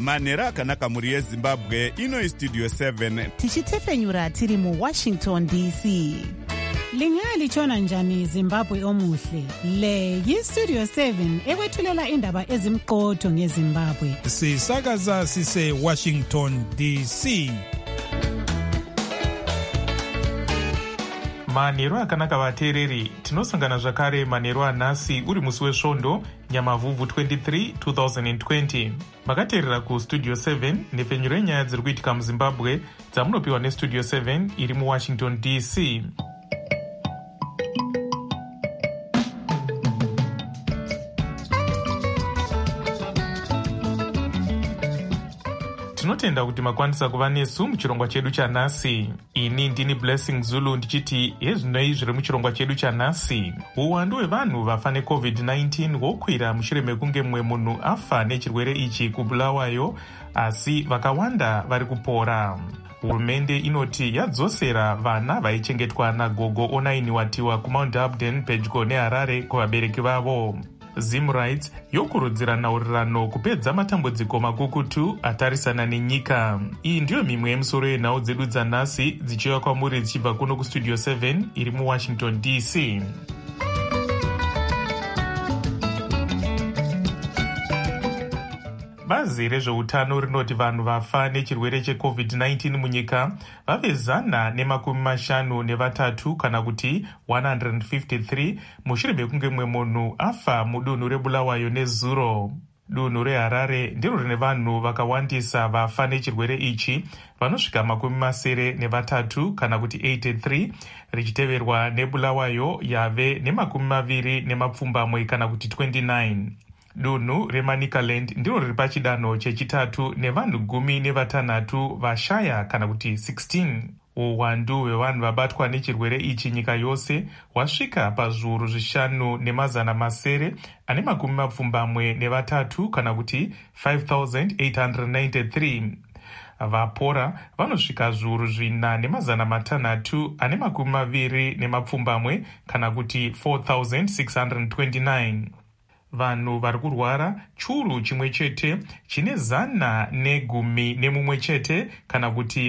manhero akanaka mhuri yezimbabwe. Ino Studio 7 tichitefenyura tiri muWashington DC. Lingalitshona njani Zimbabwe omuhle? Le yiStudio 7 ekwethulela indaba ezimqotho ngeZimbabwe. Sisakaza sise Washington DC. Manhero akanaka vateereri, tinosangana zvakare manhero anhasi uri musi wesvondo Nyamavhuvhu 23 2020. Makateerera kuStudio 7 nhefenyuro yenyaya dziri kuitika muZimbabwe dzamunopiwa neStudio 7 iri muWashington DC. Tinotenda kuti makwanisa kuva nesu muchirongwa chedu chanhasi. Ini ndini Blessing Zulu ndichiti hezvinoi zviri muchirongwa chedu chanhasi. Uwandu hwevanhu vafa neCovid-19 hwokwira mushure mekunge mumwe munhu afa nechirwere ichi kuBulawayo, asi vakawanda vari kupora. Hurumende inoti yadzosera vana vaichengetwa nagogo onainiwatiwa kuMount Upton pedyo neHarare kuvabereki vavo. Zim Rights yokurudzira nhaurirano kupedza matambudziko makukutu atarisana nenyika. Iyi ndiyo mimwe yemusoro yenhau dzedu dzanhasi dzichiuya kwamuri dzichibva kuno kuStudio 7 iri muWashington DC. Bazi rezveutano rinoti vanhu vafa nechirwere cheCovid-19 munyika vavezana ne53 kana kuti 153 mushure mekunge mumwe munhu afa mudunhu reBulawayo nezuro. Dunhu reHarare ndiro rine vanhu vakawandisa vafa nechirwere ichi vanosvika 83 kana kuti 83, richiteverwa neBulawayo yave ne20 kana kuti 29. Dunhu reManicaland ndiro riri pachidanho chechitatu nevanhu 16 vashaya kana kuti 16. Uwandu hwevanhu vabatwa nechirwere ichi nyika yose hwasvika pazviuru 5,773 kana kuti 5,893. Vapora vanosvika zviuru 4,620 kana kuti 4,629. Vanhu vari kurwara churu chimwe chete chine 111 kana kuti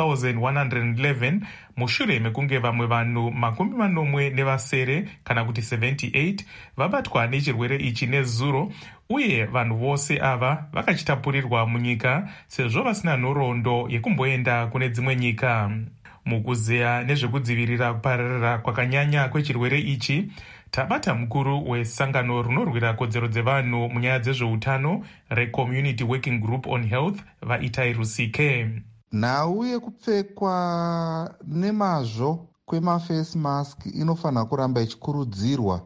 1,111 mushure mekunge vamwe vanhu 47 kana kuti 78 vabatwa nechirwere ichi nezuro, uye vanhu vose ava vakachitapurirwa munyika sezvo vasina nhoroondo yekumboenda kune dzimwe nyika. Mukuzeya nezvekudzivirira kupararira kwakanyanya kwechirwere ichi, tabata mukuru wesangano rinorwira kodzero dzevanhu munyaya dzezveutano reCommunity Working Group on Health vaItai Rusike. Nhau yekupfekwa nemazvo kwemafesi mask inofanira kuramba ichikurudzirwa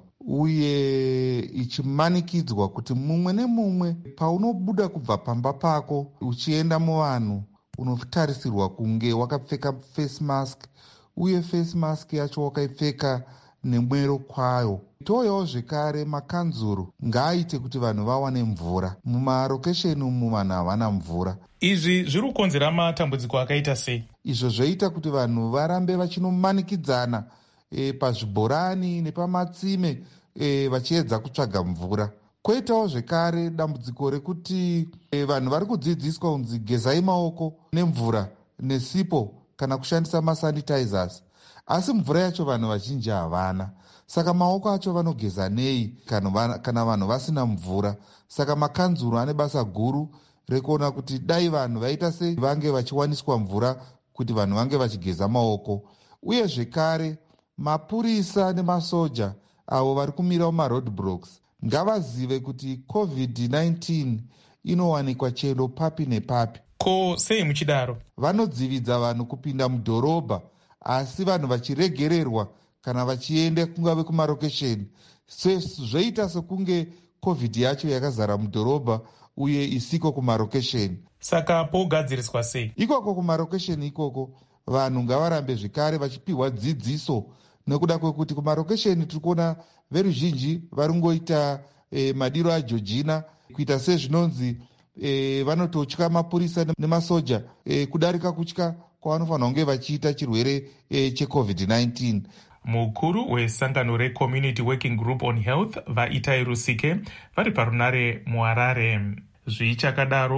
uye ichimanikidzwa kuti mumwe nemumwe paunobuda kubva pamba pako uchienda muvanhu unotarisirwa kunge wakapfeka fesi mask, uye fesi mask yacho wakaipfeka nemwero kwayo. Toyawo zvekare makanzuru ngaaite kuti vanhu vawane mvura. Mumarokesheni umu vanhu havana mvura. Izvi zviri kukonzera matambudziko akaita sei? Izvo zvoita kuti vanhu varambe vachinomanikidzana pazvibhorani nepamatsime vachiedza kutsvaga mvura. Kwoitawo zvekare dambudziko rekuti vanhu vari kudzidziswa kunzi gezai maoko nemvura nesipo kana kushandisa masanitizers, asi mvura yacho vanhu vazhinji havana. Saka maoko acho vanogeza nei kana vanhu vasina mvura? Saka makanzuru ane basa guru rekuona kuti dai vanhu vaita sei vange vachiwaniswa mvura kuti vanhu vange vachigeza maoko. Uye zvekare mapurisa nemasoja avo vari kumira mumaroadblocks ngavazive kuti COVID-19 inowanikwa chero papi nepapi. Ko sei muchidaro? Vanodzividza vanhu kupinda mudhorobha, asi vanhu vachiregererwa kana vachienda kungave kumarokesheni. Zvoita sekunge COVID yacho yakazara mudhorobha uye isiko kumarokesheni. Saka pogadziriswa sei? Ikoko kumarokesheni ikoko vanhu ngavarambe zvekare vachipiwa dzidziso, nekuda kwekuti kumarokesheni tiri kuona veruzhinji vari kungoita madiro aJojina, kuita sezvinonzi vanototya mapurisa nemasoja kudarika kutya kwavanofanira kunge vachiita chirwere cheCovid-19. Mukuru wesangano reCommunity Working Group on Health vaItai Rusike vari parunare muHarare. Zvichakadaro,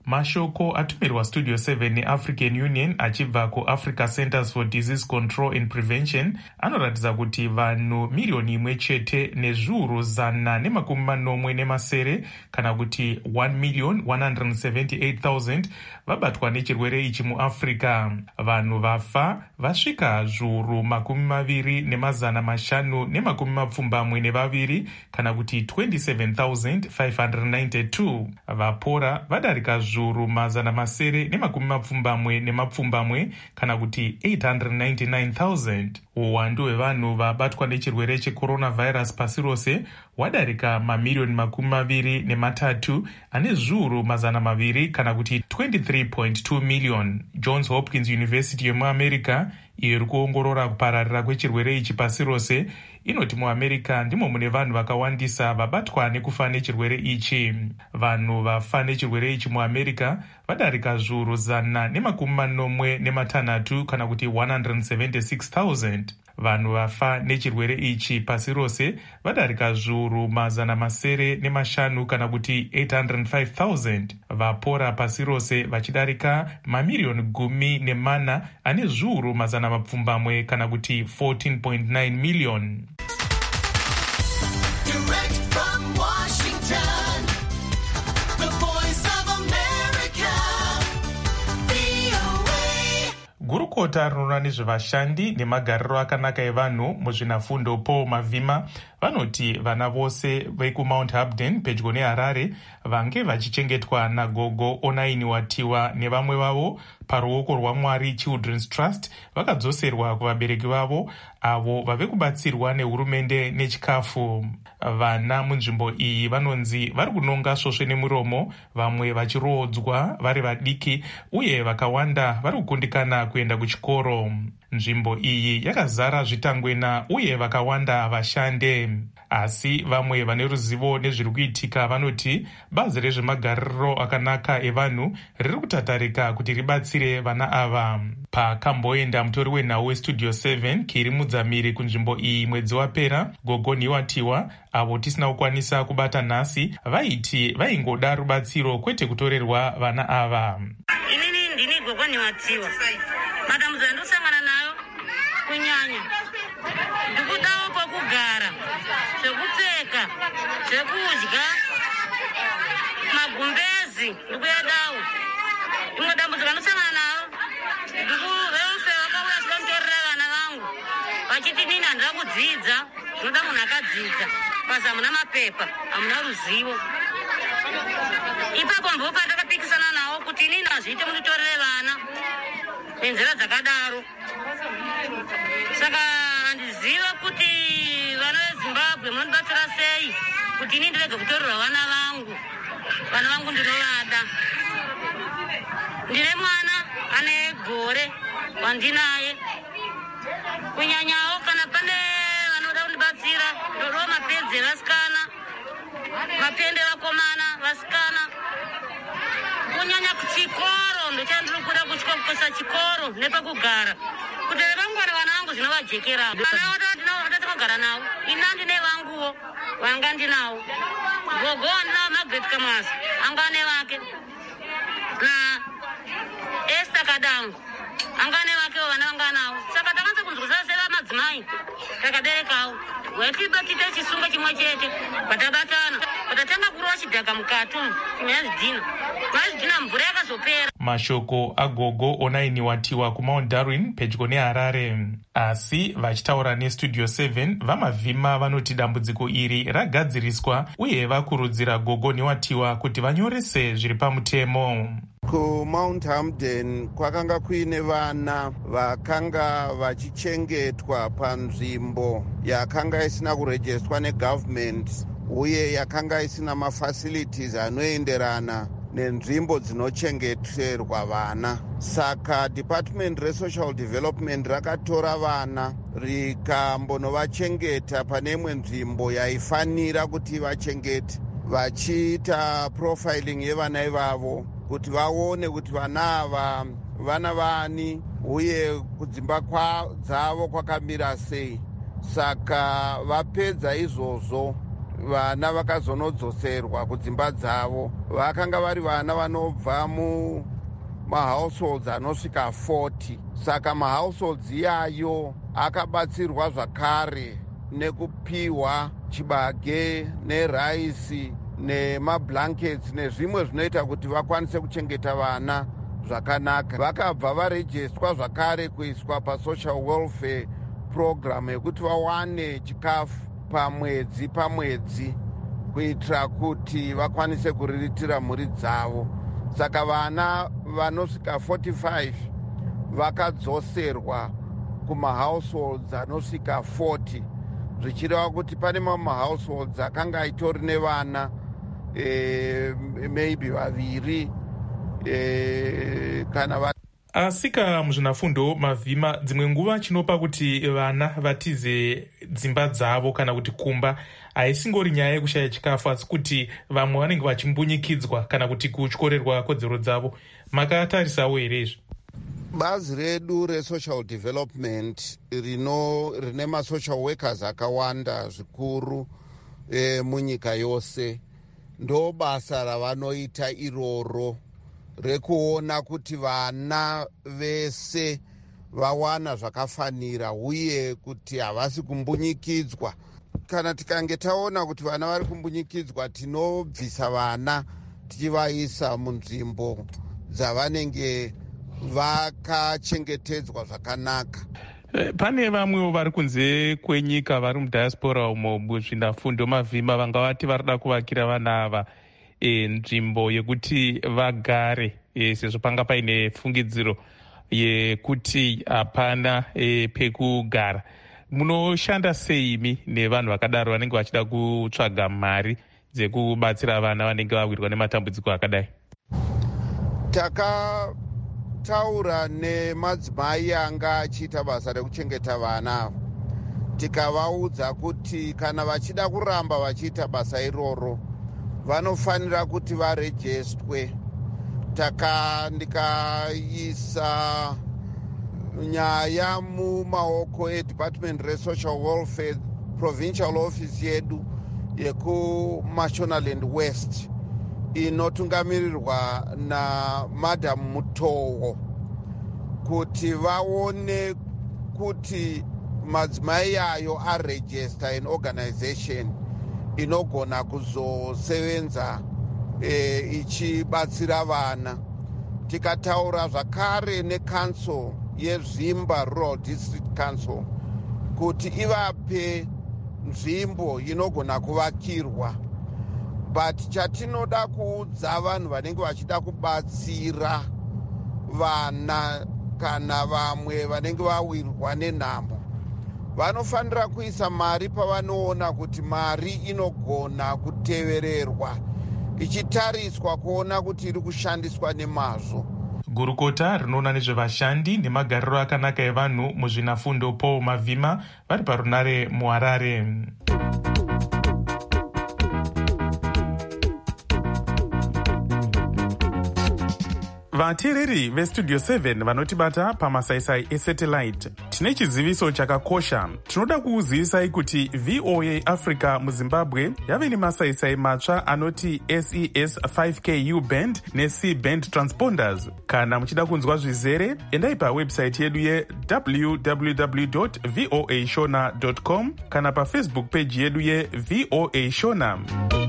Mashoko atumirwa Studio 7 neAfrican Union achibva kuAfrica Centers for Disease Control and Prevention anoratidza kuti vanhu 1,000,000 nezviuru 180 kana kuti 1,178,000 vabatwa nechirwere ichi muAfrica. Vanhu vafa vasvika zviuru 27,572 kana kuti 27,592. Vapora vadarika zviuru 720 kana kuti 899,000. Uwandu hwevanhu vabatwa nechirwere checoronavirus pasi rose wadarika mamirioni 23 ane zviuru 200 kana kuti 23.2 million. Johns Hopkins University yemuAmerica iyo iri kuongorora kupararira kwechirwere ichi pasi rose inoti muAmerica ndimo mune vanhu vakawandisa vabatwa nekufa nechirwere ichi. Vanhu vafa nechirwere ichi muAmerica vadarika zviuru 146 kana kuti 176,000. Vanhu vafa nechirwere ichi pasi rose vadarika zviuru 500 kana kuti 805,000. Vapora pasi rose vachidarika mamirioni 14 ane zviuru 200 kana kuti 14.9 million. Gurukota rinoona nezvevashandi nemagariro akanaka evanhu muzvinafundo Paul Mavhima vanoti vana vose vekuMount Hamden pedyo neHarare vange vachichengetwa nagogo Onaini Watiwa nevamwe vavo paruoko rwaMwari Children's Trust vakadzoserwa kuvabereki vavo avo vave kubatsirwa nehurumende nechikafu. Vana munzvimbo iyi vanonzi vari kunonga svosve nemuromo, vamwe vachiroodzwa vari vadiki uye vakawanda vari kukundikana kuenda kuchikoro. Nzvimbo iyi yakazara zvitangwena uye vakawanda vashande. Asi vamwe vane ruzivo nezviri kuitika vanoti bazi rezvemagariro akanaka evanhu riri kutatarika kuti ribatsire vana ava. Pakamboenda mutori wenhau weStudio 7 Kiri Mudzamiri kunzvimbo iyi mwedzi wapera, gogo Niwatiwa avo tisina kukwanisa kubata nhasi vaiti vaingoda rubatsiro kwete kutorerwa vana ava. Inini ndini gogo Niwatiwa. Madam Zandusangana nayo kunyanya. Ndikudawo pokugara, zvekupfeka, zvekudya, magumbezi ndikuyedawo. Imwe dambudziko ndosangana nayo ndikuveuse vakauya sivamutorera vana vangu vachiti nini handira kudzidza, zvinoda munhu akadzidza, basi hamuna mapepa, hamuna ruzivo. Ipapo ndipo pandakapikisana nawo kuti inini hazviite munditorere vana nenzira dzakadaro. Saka handiziva kuti vana veZimbabwe munondibatsira sei kuti inini ndirege kutorerwa vana vangu. Vana vangu ndinovada. Ndine mwana ane gore wandinaye. Kunyanyawo kana pane vanoda kundibatsira ndodo mapedzi evasikana, mapende vakomana vasikana. Kunyanya kuchikoro ndochandiri kuda kukwesa chikoro nepekugara kuti vangwana vana vangu zvinovajekera. Vana vatakagara navo ina ndine vanguwo vanga ndinawo. Gogo wandinawo Margaret Kamwazi anga ane vake na Esther Kadangu anga ane vakewo vana vanga nawo. Saka takanza kunzwisisa sevamadzimai takaberekawo wetiba tiite chisungo chimwe chete patabatana patatanga kurova chidhaka mukati mazvidhina mvura yakazopera. Mashoko agogo Onaini Watiwa kuMount Darwin pedyo neHarare. Asi vachitaura neStudio 7 vaMavhima vanoti dambudziko iri ragadziriswa uye vakurudzira gogo Niwatiwa kuti vanyorese zviri pamutemo. KuMount Hamden kwakanga kuine vana vakanga vachichengetwa panzvimbo yakanga isina kurejestwa negovernment uye yakanga isina mafacilities anoenderana nenzvimbo dzinochengeterwa vana. Saka Department reSocial Development rakatora vana rikambonovachengeta pane imwe nzvimbo yaifanira kuti vachengete, vachiita profiling yevana ivavo kuti vaone kuti vana ava vana vani uye kudzimba dzavo kwakamira sei. Saka vapedza izvozvo vana vakazonodzoserwa kudzimba dzavo. Vakanga vari vana vanobva mahouseholds anosvika 40. Saka mahouseholds iyayo akabatsirwa zvakare nekupiwa chibage neraisi nemablankets nezvimwe zvinoita kuti vakwanise kuchengeta vana zvakanaka. Vakabva varejestwa zvakare kuiswa pasocial welfare program yekuti vawane chikafu pamwedzi kuitira kuti vakwanise kuriritira mhuri dzavo. Saka vana vanosvika 45 vakadzoserwa kumahouseholds anosvika 40, zvichireva kuti pane mamwe mahouseholds akanga itori nevana maybe vaviri kana asika muzvinafundo mavhima dzimwe nguva chinopa kuti vana vatize dzimba dzavo kana kuti kumba haisingori nyaya yekushaya chikafu, asi kuti vamwe vanenge vachimbunyikidzwa kana kuti kutyorerwa kodzero dzavo. Makatarisawo here izvi? Bazi redu resocial development rine masocial workers akawanda zvikuru munyika yose, ndo basa ravanoita iroro rekuona kuti vana vese vawana zvakafanira uye kuti havasi kumbunyikidzwa. Kana tikange taona kuti vana vari kumbunyikidzwa, tinobvisa vana tichivaisa munzvimbo dzavanenge vakachengetedzwa zvakanaka. Pane vamwewo vari kunze kwenyika vari mudiaspora umo muzvinafundo mavhima vanga vati varida kuvakira vana ava nzvimbo yekuti vagare, sezvo panga paine fungidziro yekuti hapana pekugara. Munoshanda seimi nevanhu vakadaro vanenge vachida kutsvaga mari dzekubatsira vana vanenge vawirwa nematambudziko akadai? Takataura nemadzimai anga achiita basa rekuchengeta vana, tikavaudza kuti kana vachida kuramba vachiita basa iroro vanofanira kuti varejestwe. Ndikaisa nyaya mumaoko eDepartment reSocial Welfare Provincial Office yedu yekuMashonaland West inotungamirirwa naMadam Mutowo, kuti vaone kuti madzimai ayo arejesta in organization inogona kuzosevenza ichibatsira vana. Tikataura zvakare neCouncil yeZvimba Rural District Council kuti ivape nzvimbo inogona kuvakirwa, but chatinoda kuudza vanhu vanenge vachida kubatsira vana kana vamwe vanenge vawirwa nenhamo, vanofanira kuisa mari pavanoona kuti mari inogona kutevererwa ichitariswa kuona kuti iri kushandiswa nemazvo. Gurukota rinoona nezvevashandi nemagariro akanaka evanhu muzvinafundo Paul Mavhima vari parunare muHarare. Vateereri veStudio 7 vanotibata pamasaisai esatellite, tine chiziviso chakakosha. Tinoda kukuzivisai kuti VOA Africa muZimbabwe yave nemasaisai matsva anoti SES 5K U-band neC-band transponders. Kana muchida kunzwa zvizere, endai pawebsite yedu www.voashona.com kana paFacebook page yedu yeVOA Shona.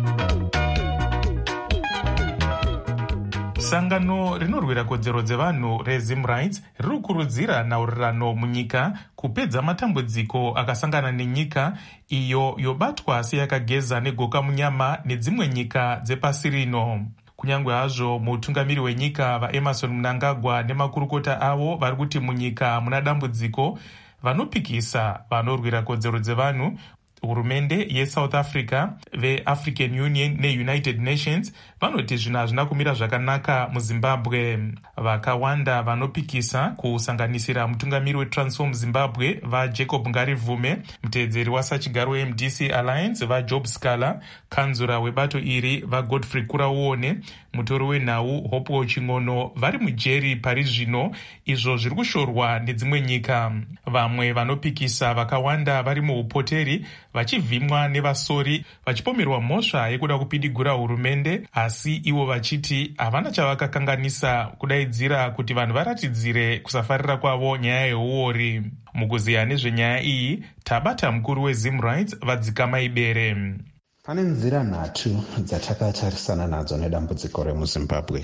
Sangano rinorwira kodzero dzevanhu reZim Rights riri kukurudzira nhaurirano munyika kupedza matambudziko akasangana nenyika iyo yobatwa seyakageza negoka munyama nedzimwe nyika dzepasi rino. Kunyange hazvo mutungamiri wenyika vaEmerson Mnangagwa nemakurukota avo vari kuti munyika muna dambudziko, vanopikisa vanorwira kodzero dzevanhu, hurumende yeSouth Africa, veAfrican Union neUnited Nations vanoti zvinhu hazvina kumira zvakanaka muZimbabwe. Vakawanda vanopikisa kusanganisira mutungamiri weTransform Zimbabwe vaJacob Ngarivume, muteedzeri wasachigaro weMDC Alliance vaJob Scala, kanzura webato iri vaGodfrey Kurauone, mutori wenhau Hopewell Ching'ono vari mujeri pari zvino, izvo zviri kushorwa nedzimwe nyika. Vamwe vanopikisa vakawanda vari muupoteri vachivhimwa nevasori vachipomerwa mhosva yekuda kupidigura hurumende, asi ivo vachiti havana chavakakanganisa kudaidzira kuti vanhu varatidzire kusafarira kwavo nyaya yeuori. Mukuziya nezvenyaya iyi tabata mukuru weZimRights Vadzikama Ibere. Pane nzira nhatu dzatakatarisana nadzo nedambudziko remuZimbabwe.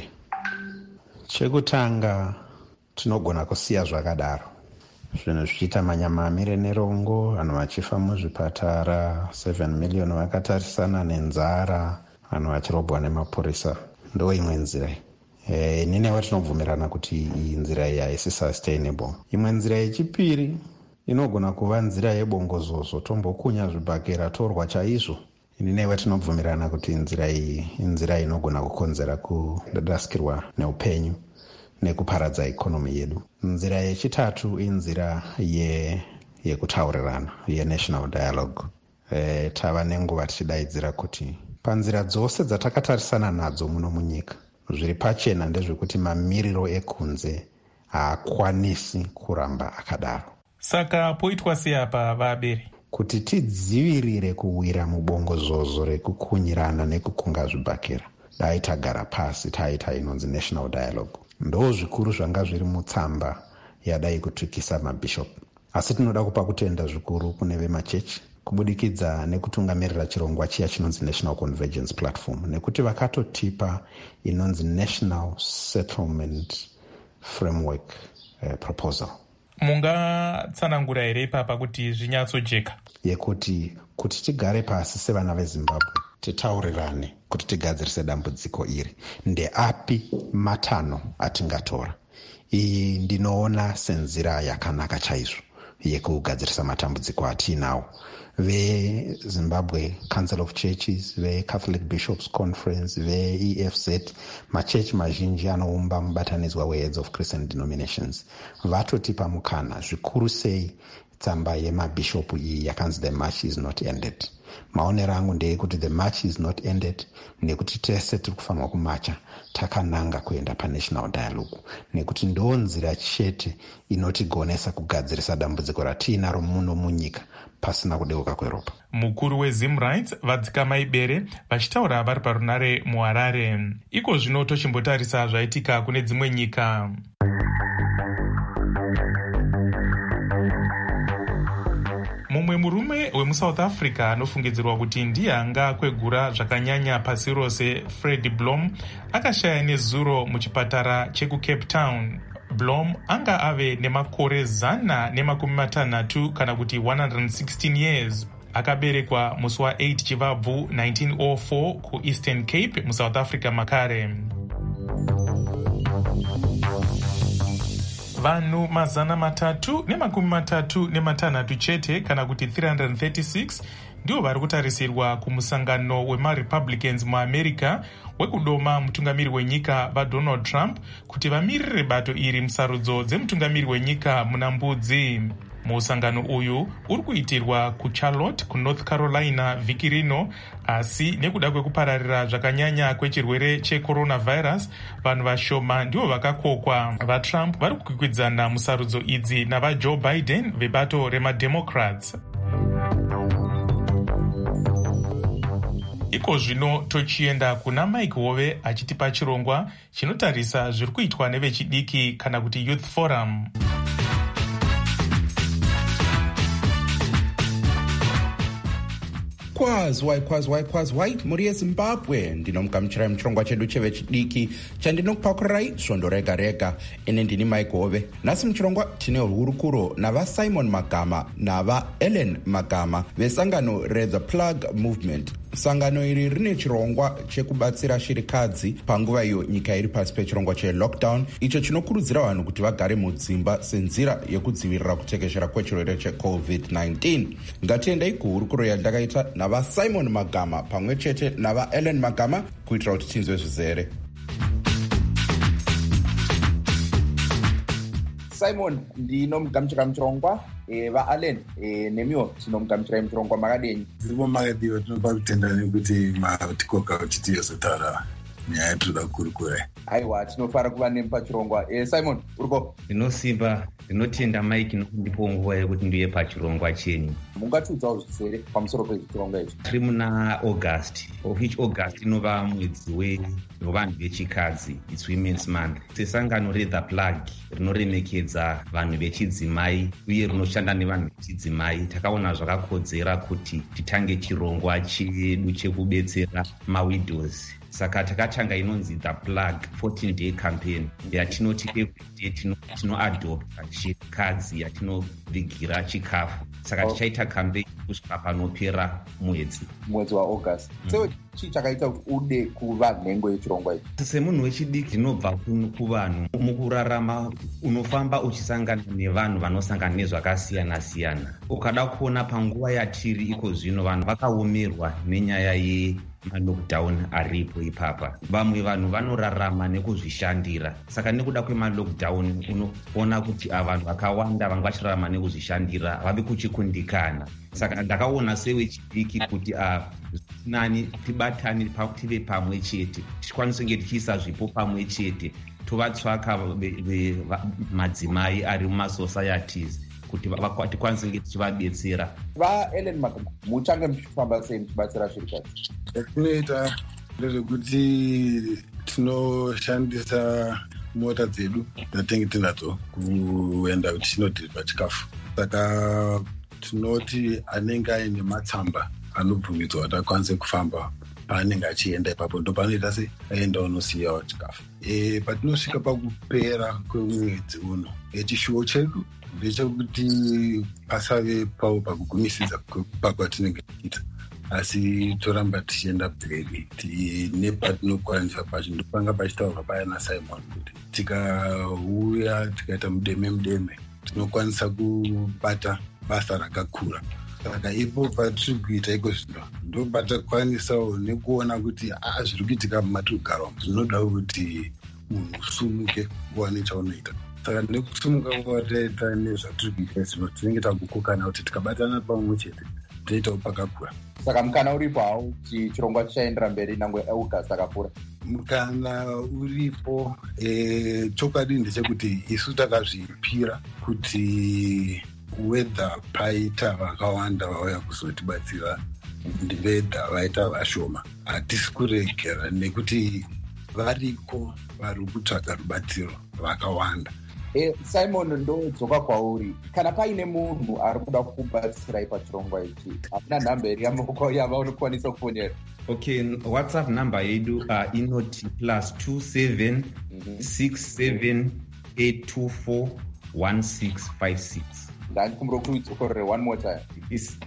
Chekutanga, tinogona kusiya zvakadaro, zvinhu zvichiita manyamamire nerongo, vanhu vachifa muzvipatara, 7 million vakatarisana nenzara, vanhu vachirobwa nemapurisa. Ndo imwe nzira. Ninewo tinobvumirana kuti iyi nzira iyi haisi sustainable. Imwe nzira yechipiri inogona kuva nzira yebongozozo, tombokunya zvibhakera torwa chaizvo. Ninewo tinobvumirana kuti nzira iyi inzira inogona kukonzera kudadaskirwa neupenyu nekuparadza ikonomi yedu. Nzira yechitatu inzira yekutaurirana, ye-national dialogue. Tava nenguva tichidaidzira kuti panzira dzose dzatakatarisana nadzo muno munyika, zviri pachena ndezvekuti mamiriro ekunze haakwanisi kuramba akadaro. Saka poitwa sei apa Vabere? Kuti tidzivirire kuwira mubongozozo rekukunyirana nekukunga zvibhakera, dai tagara pasi taita inonzi national dialogue. Ndo zvikuru zvanga zviri mutsamba yadai kutsvikisa mabhishop. Asi tinoda kupa kutenda zvikuru kune vemachechi kubudikidza nekutungamirira chirongwa chiya chinonzi National Convergence Platform, nekuti vakatotipa inonzi National Settlement Framework Proposal. Mungatsanangura here ipapa kuti zvinyatsojeka? Yekuti kuti tigare pasi sevana veZimbabwe titaurirane kuti tigadzirise dambudziko iri, ndeapi matanho atingatora. Iyi ndinoona senzira yakanaka chaizvo yekugadzirisa matambudziko atinawo. VeZimbabwe Council of Churches, veCatholic Bishops Conference, veEFZ, machechi mazhinji anoumba mubatanidzwa weHeads of Christian Denominations, vatotipa mukana zvikuru sei tsamba yemabhishopu iyi yakanzi The March is not ended. Maonero angu ndeyekuti The March is not ended nekuti tese tiri kufanirwa kumacha takananga kuenda paNational Dialogue, nekuti ndo nzira chete inotigonesa kugadzirisa dambudziko ratiinaro muno munyika pasina kudeuka kweropa. Mukuru weZimRights Vadzikama Ibere vachitaura vari parunare muHarare. Iko zvino tochimbotarisa zvaitika kune dzimwe nyika. Mumwe murume wemuSouth Africa anofungidzirwa kuti ndiye anga kwegura zvakanyanya pasi rose, Freddie Blom, akashaya nezuro muchipatara chekuCape Town. Blom anga ave nemakore 160 kana kuti 116 years. Akaberekwa musi wa8 Chivabvu 1904 kuEastern Cape muSouth Africa makare. Vanhu 336 chete kana kuti 336 ndio vari kutarisirwa kumusangano wemaRepublicans muAmerica wekudoma mutungamiri wenyika vaDonald Trump kuti vamirire bato iri musarudzo dzemutungamiri wenyika muna Mbudzi. Musangano uyu uri kuitirwa kuCharlotte kuNorth Carolina vhiki rino, asi nekuda kwekupararira zvakanyanya kwechirwere checoronavirus, vanhu vashoma ndivo vakakokwa. VaTrump vari kukwikwidzana musarudzo idzi navaJoe Biden vebato remademocrats. Iko zvino tochienda kuna Mike Hove achitipa chirongwa chinotarisa zviri kuitwa nevechidiki kana kuti Youth Forum. Kwazwai muri yeZimbabwe, ndinomugamuchirai muchirongwa chedu chevechidiki chandinokupakurai svondo rega rega. Ine ndini Mike Hove. Nhasi muchirongwa tine hurukuro navaSimon Magama navaEllen Magama vesangano reThe Plug Movement. Sangano iri rine chirongwa chekubatsira shirikadzi panguva iyo nyika iri pasi pechirongwa chelockdown, icho chinokurudzira vanhu kuti vagare mudzimba senzira yekudzivirira kutekeshera kwechirwere cheCovid-19. Ngatiendei kuhurukuro yandakaita navaSimon Magama pamwe chete navaEllen Magama kuitira kuti tinzwe zvizere. Simon ndinomugamuchira muchirongwa, vaAllen nemiwo tinomugamuchirai muchirongwa. Makadini? Ndimo makadiwa, tinopa kutenda nekuti matikoka kuti tiyozotaura. nyaya yatoda kukurikurai. Aiwa, tinofara kuva nemi pachirongwa. Simon, uripo? Ndinosimba, ndinotenda Mike nokundipo nguva yekuti ndiye pachirongwa chenyu. Mungatiudzawo zvisere pamusoro pechirongwa ichi? Tiri muna August, of which August inova mwedzi wevanhu vechikadzi, it's Women's Month. Sesangano reThe Plug rinoremekedza vanhu vechidzimai uye rinoshanda nevanhu vechidzimai, takaona zvakakodzera kuti titange chirongwa chedu chekubetsera mawidows. Saka takatanga inonzi The Plug 14-day campaign yatinoti everyday tinoadopta chikadzi yatinovigira chikafu. Saka tichaita campaign kusvika panopera mwedzi wa August. So chii chakaita kuti ude kuva nhengo yechirongwa ichi? Semunhu wechidiki ndinobva kuvanhu. Mukurarama unofamba uchisangana nevanhu vanosangana nezvakasiyana siyana. Ukada kuona panguva yatiri iko zvino vanhu vakaomerwa nenyaya malockdown aripo ipapa. Vamwe vanhu vanorarama nekuzvishandira. Saka nekuda kwemalockdown unoona kuti vanhu vakawanda vanga vachirarama nekuzvishandira vavi kuchikundikana. Saka ndakaona sewechidiki kuti nani tibatane tive pamwe chete, tikwanise kunge tichiisa zvipo pamwe chete, tovatsvaka madzimai ari mumasocieties kuti tikwanise kunge tichivabetsera. Ellen Magama, muchange muchifamba sei muchibatsira zvirikadzi? Zvinoita ndezvekuti tinoshandisa mota dzedu dzatinenge tinadzo kuenda kuti tinodhiriva chikafu. Saka tinoti anenge aine matsamba anobvumidzwa kuti akwanise kufamba paanenge achienda ipapo, ndo panoita se aenda unosiyawo chikafu. Patinosvika pakupera kwemwedzi uno, chishuwo chedu ndechekuti pasave pawo pakugumisisa pakwatinenge tichiita, asi toramba tichienda mberi nepatinokwanisa pacho. Ndopanga pachitaurwa paya naSimon kuti tikauya tikaita mudeme tinokwanisa kubata basa rakakura. Saka ipo patiri kuita iko zvino ndo patakwanisawo nekuona kuti zviri kuitika mumatigara zvinoda kuti munhu usumuke uwane chaunoita. Saka nekusumuka kwataita nezvatiri kuita zvino tinenge takukokana kuti tikabatana pamwe chete toitawo pakakura. Saka mukana uripo hawo kuti chirongwa chichaendera mberi nangwe August akapfuura? Mukana uripo. Chokwadi ndechekuti isu takazvipira kuti wedha paita vakawanda vauya kuzotibatsira ndvedha vaita vashoma. Hatisi kuregera nekuti variko vari kutsvaga rubatsiro vakawanda. Simon, ndodzoka kwauri. Kana paine munhu ari kuda kukubatsirai pachirongwa ichi, hakuna nhamba iri yamaoko yavaunokwanisa kufonera? Okay, WhatsApp number yedu inoti +27 67 824 1656. Ndandikumbira kuidzokorere one more time. Is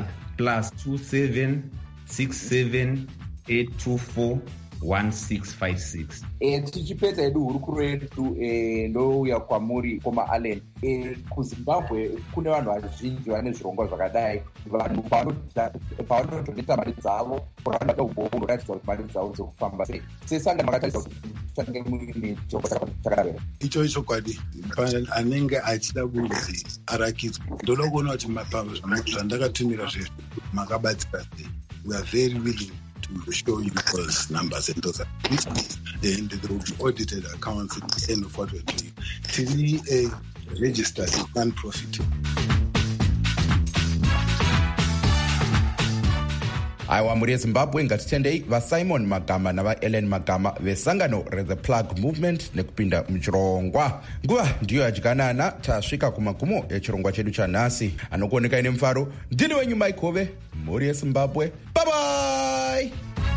+27 67 824 1656. Tichipedza edu hurukuro yedu ndouya kwamuri koma Allen. KuZimbabwe kune vanhu vazhinji vane zvirongwa zvakadai. Vanhu pavanotoita mari dzavo pavanoda kuratidza kuti mari dzavo dzokufamba sei. Sesanga makatarisa kuti change muine chirongwa chakadaro. Icho chokwadi anenge achida kuti arakidzwa. Ndoda kuona kuti zvandakatumira zvezvo makabatsira sei. We are very willing to show you those numbers and those and there will be audited accounts at the end of what we're doing. Tiri a registered non-profit. Aiwa, muri yeZimbabwe ngatitendei vaSimon Magama navaEllen Magama vesangano reThe Plug Movement nekupinda muchirongwa. Nguva ndiyo yadyanana, tasvika kumagumo echirongwa chedu chanhasi. Anokuoneka ine mufaro, ndini wenyu Mike Hove, muri yeZimbabwe. Bye bye.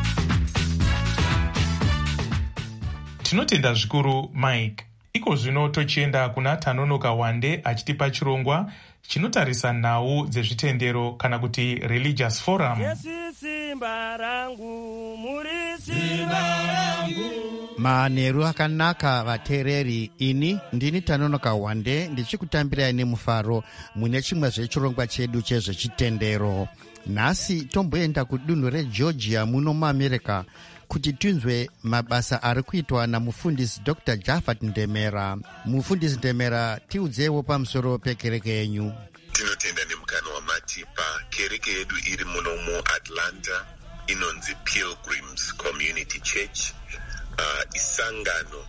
Tinotenda zvikuru Mike. Iko zvino tochienda kuna Tanonoka Wande achitipa chirongwa chinotarisa nhau dzezvitendero kana kuti religious forum. Simba rangu muri simba rangu. Manheru akanaka vateereri, ini ndini Tanonoka Wande ndichikutambirai nemufaro mune chimwe zvechirongwa chedu chezvechitendero. Nhasi tomboenda kudunhu reGeorgia muno muAmerica kuti tinzwe mabasa ari kuitwa namufundisi Dr. Japhet Ndemera. Mufundisi Ndemera, tiudzewo pamusoro pekereke yenyu. Tinotenda nemukana wamatipa. Kereke yedu iri muno muAtlanta inonzi Pilgrims Community Church. isangano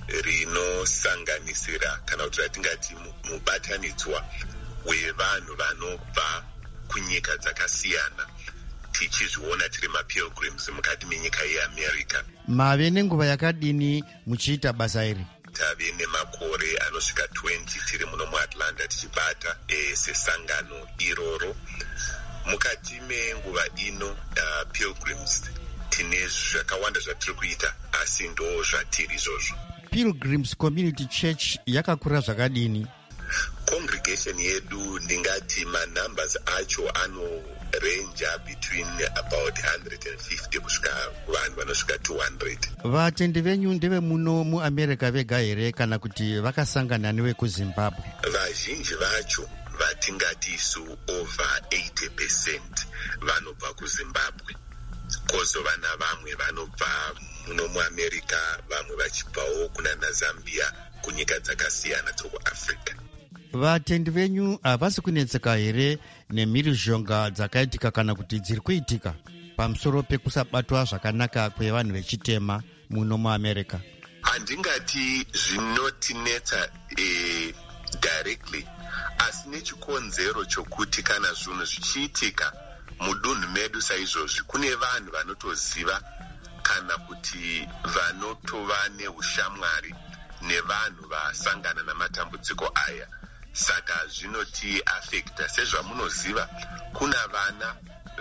rinosanganisira kana kuti ratingati mubatanidzwa wevanhu vanobva kunyika dzakasiyana, tichizviona tiri mapilgrims mukati menyika yeamerica. Mave nenguva yakadini muchiita basa iri? Tave nemakore anosvika 20 tiri muno muAtlanta tichibata sesangano iroro. Mukati menguva ino pilgrims tine zvakawanda zvatiri kuita, asi ndo zvatiri izvozvo. Pilgrims Community Church yakakura zvakadini? Congregation yedu ndingati manumbers acho anorenja between about 150 kusvika vanhu vanosvika 200. Vatendi venyu ndeve muno muAmerica vega here kana kuti vakasangana newe kuZimbabwe? Vazhinji vacho vatingati isu over 80% vanobva kuZimbabwe, kozova navamwe vanobva muno muAmerica, vamwe vachibvawo kuna naZambia, kunyika dzakasiyana dzekuAfrica. Vatendi venyu havasi kunetseka here nemhirizhonga dzakaitika kana kuti dziri kuitika pamusoro pekusabatwa zvakanaka kwevanhu vechitema muno muAmerica? Handingati zvinotinetsa directly, asi nechikonzero chokuti kana zvinhu zvichiitika mudunhu medu saizvozvi kune vanhu vanotoziva kana kuti vanotova neushamwari nevanhu vasangana namatambudziko aya. Saka zvinoti affecta. Sezvamunoziva kuna vana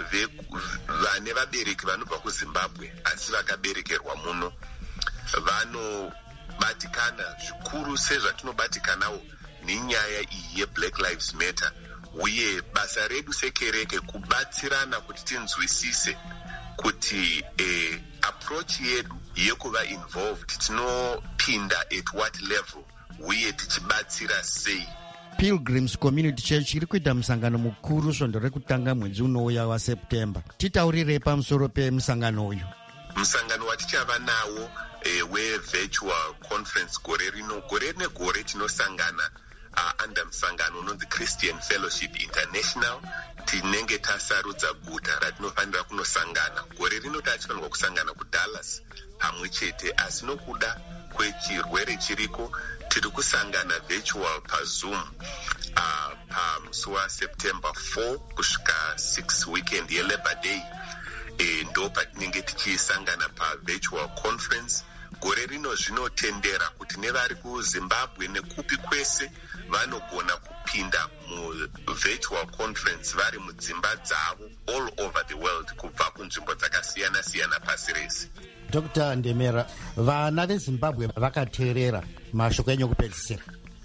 vane vabereki vanobva kuZimbabwe asi vakaberekerwa muno, vanobatikana zvikuru sezvatinobatikanawo nenyaya iyi yeBlack Lives Matter, uye basa redu sekereke kubatsirana kuti tinzwisise kuti approach yedu yekuva involved tinopinda at what level uye tichibatsira sei. Pilgrims Community Church iri kuita musangano mukuru svondo rekutanga mwedzi unouya waSeptember. Titaurirei pamusoro pemusangano uyu? Musangano watichava nawo wevirtual conference gore rino. Gore negore tinosangana under musangano unonzi Christian Fellowship International. Tinenge tasarudza guta ratinofanira kunosangana. Gore rino tachifanirwa kusangana kuDallas pamwe chete, asi nokuda kwechirwere chiriko tiri kusangana virtual paZoom pamusi waSeptember 4 kusvika 6 weekend yeLabor Day. Ndo patinenge tichisangana pavirtual conference. Gore rino zvinotendera kuti nevari kuZimbabwe nekupi kwese vanogona kupinda muvirtual conference vari mudzimba dzavo all over the world, kubva kunzvimbo dzakasiyana siyana pasi rese. Dr. Ndemera, vana veZimbabwe vakateerera mashoko enyu okupedzisira.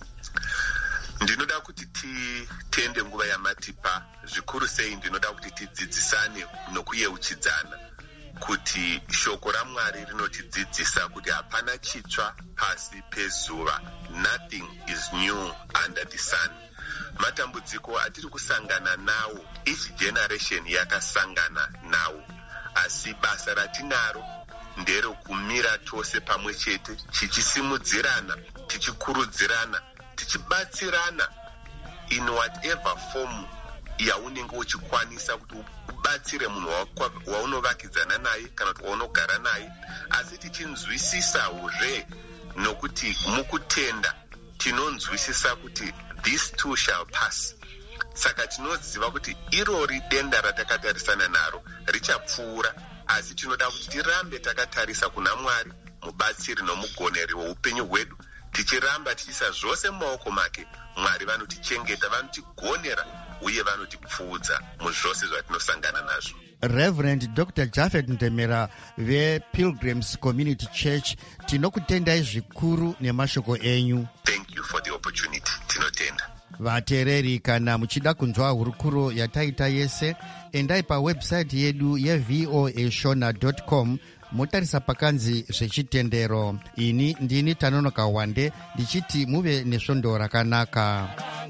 Ndinoda kuti titende nguva yamatipa, zvikuru sei ndinoda kuti tidzidzisane nokuyeuchidzana kuti shoko raMwari rinotidzidzisa kuti hapana chitsva pasi pezuva. Nothing is new under the sun. Matambudziko atiri kusangana nawo each generation yakasangana nawo, asi basa ratinaro ndere kumira tose pamwe chete, tichisimudzirana, tichikurudzirana, tichibatsirana in whatever form yaunenge uchikwanisa kuti ubatsire munhu waunovakidzana naye kana kuti waunogara naye, asi tichinzwisisawozve nokuti mukutenda tinonzwisisa kuti this too shall pass. Saka tinoziva kuti irori denda ratakatarisana naro richapfuura, asi tinoda kuti tirambe takatarisa kuna Mwari, mubatsiri nomugoneri weupenyu hwedu, tichiramba tichisa zvose mumaoko make. Mwari vanotichengeta, vanotigonera uye vanotipfuudza muzvose zvatinosangana nazvo. Reverend Dr. Japhet Ndemera vePilgrims Community Church, tinokutendai zvikuru nemashoko enyu. Thank you for the opportunity. Tinotenda. Vateereri, kana muchida kunzwa hurukuro yataita yese, endai pawebsite yedu yevoashona.com motarisa pakanzi zvechitendero. Ini ndini Tanonoka Wande ndichiti muve nesvondo rakanaka.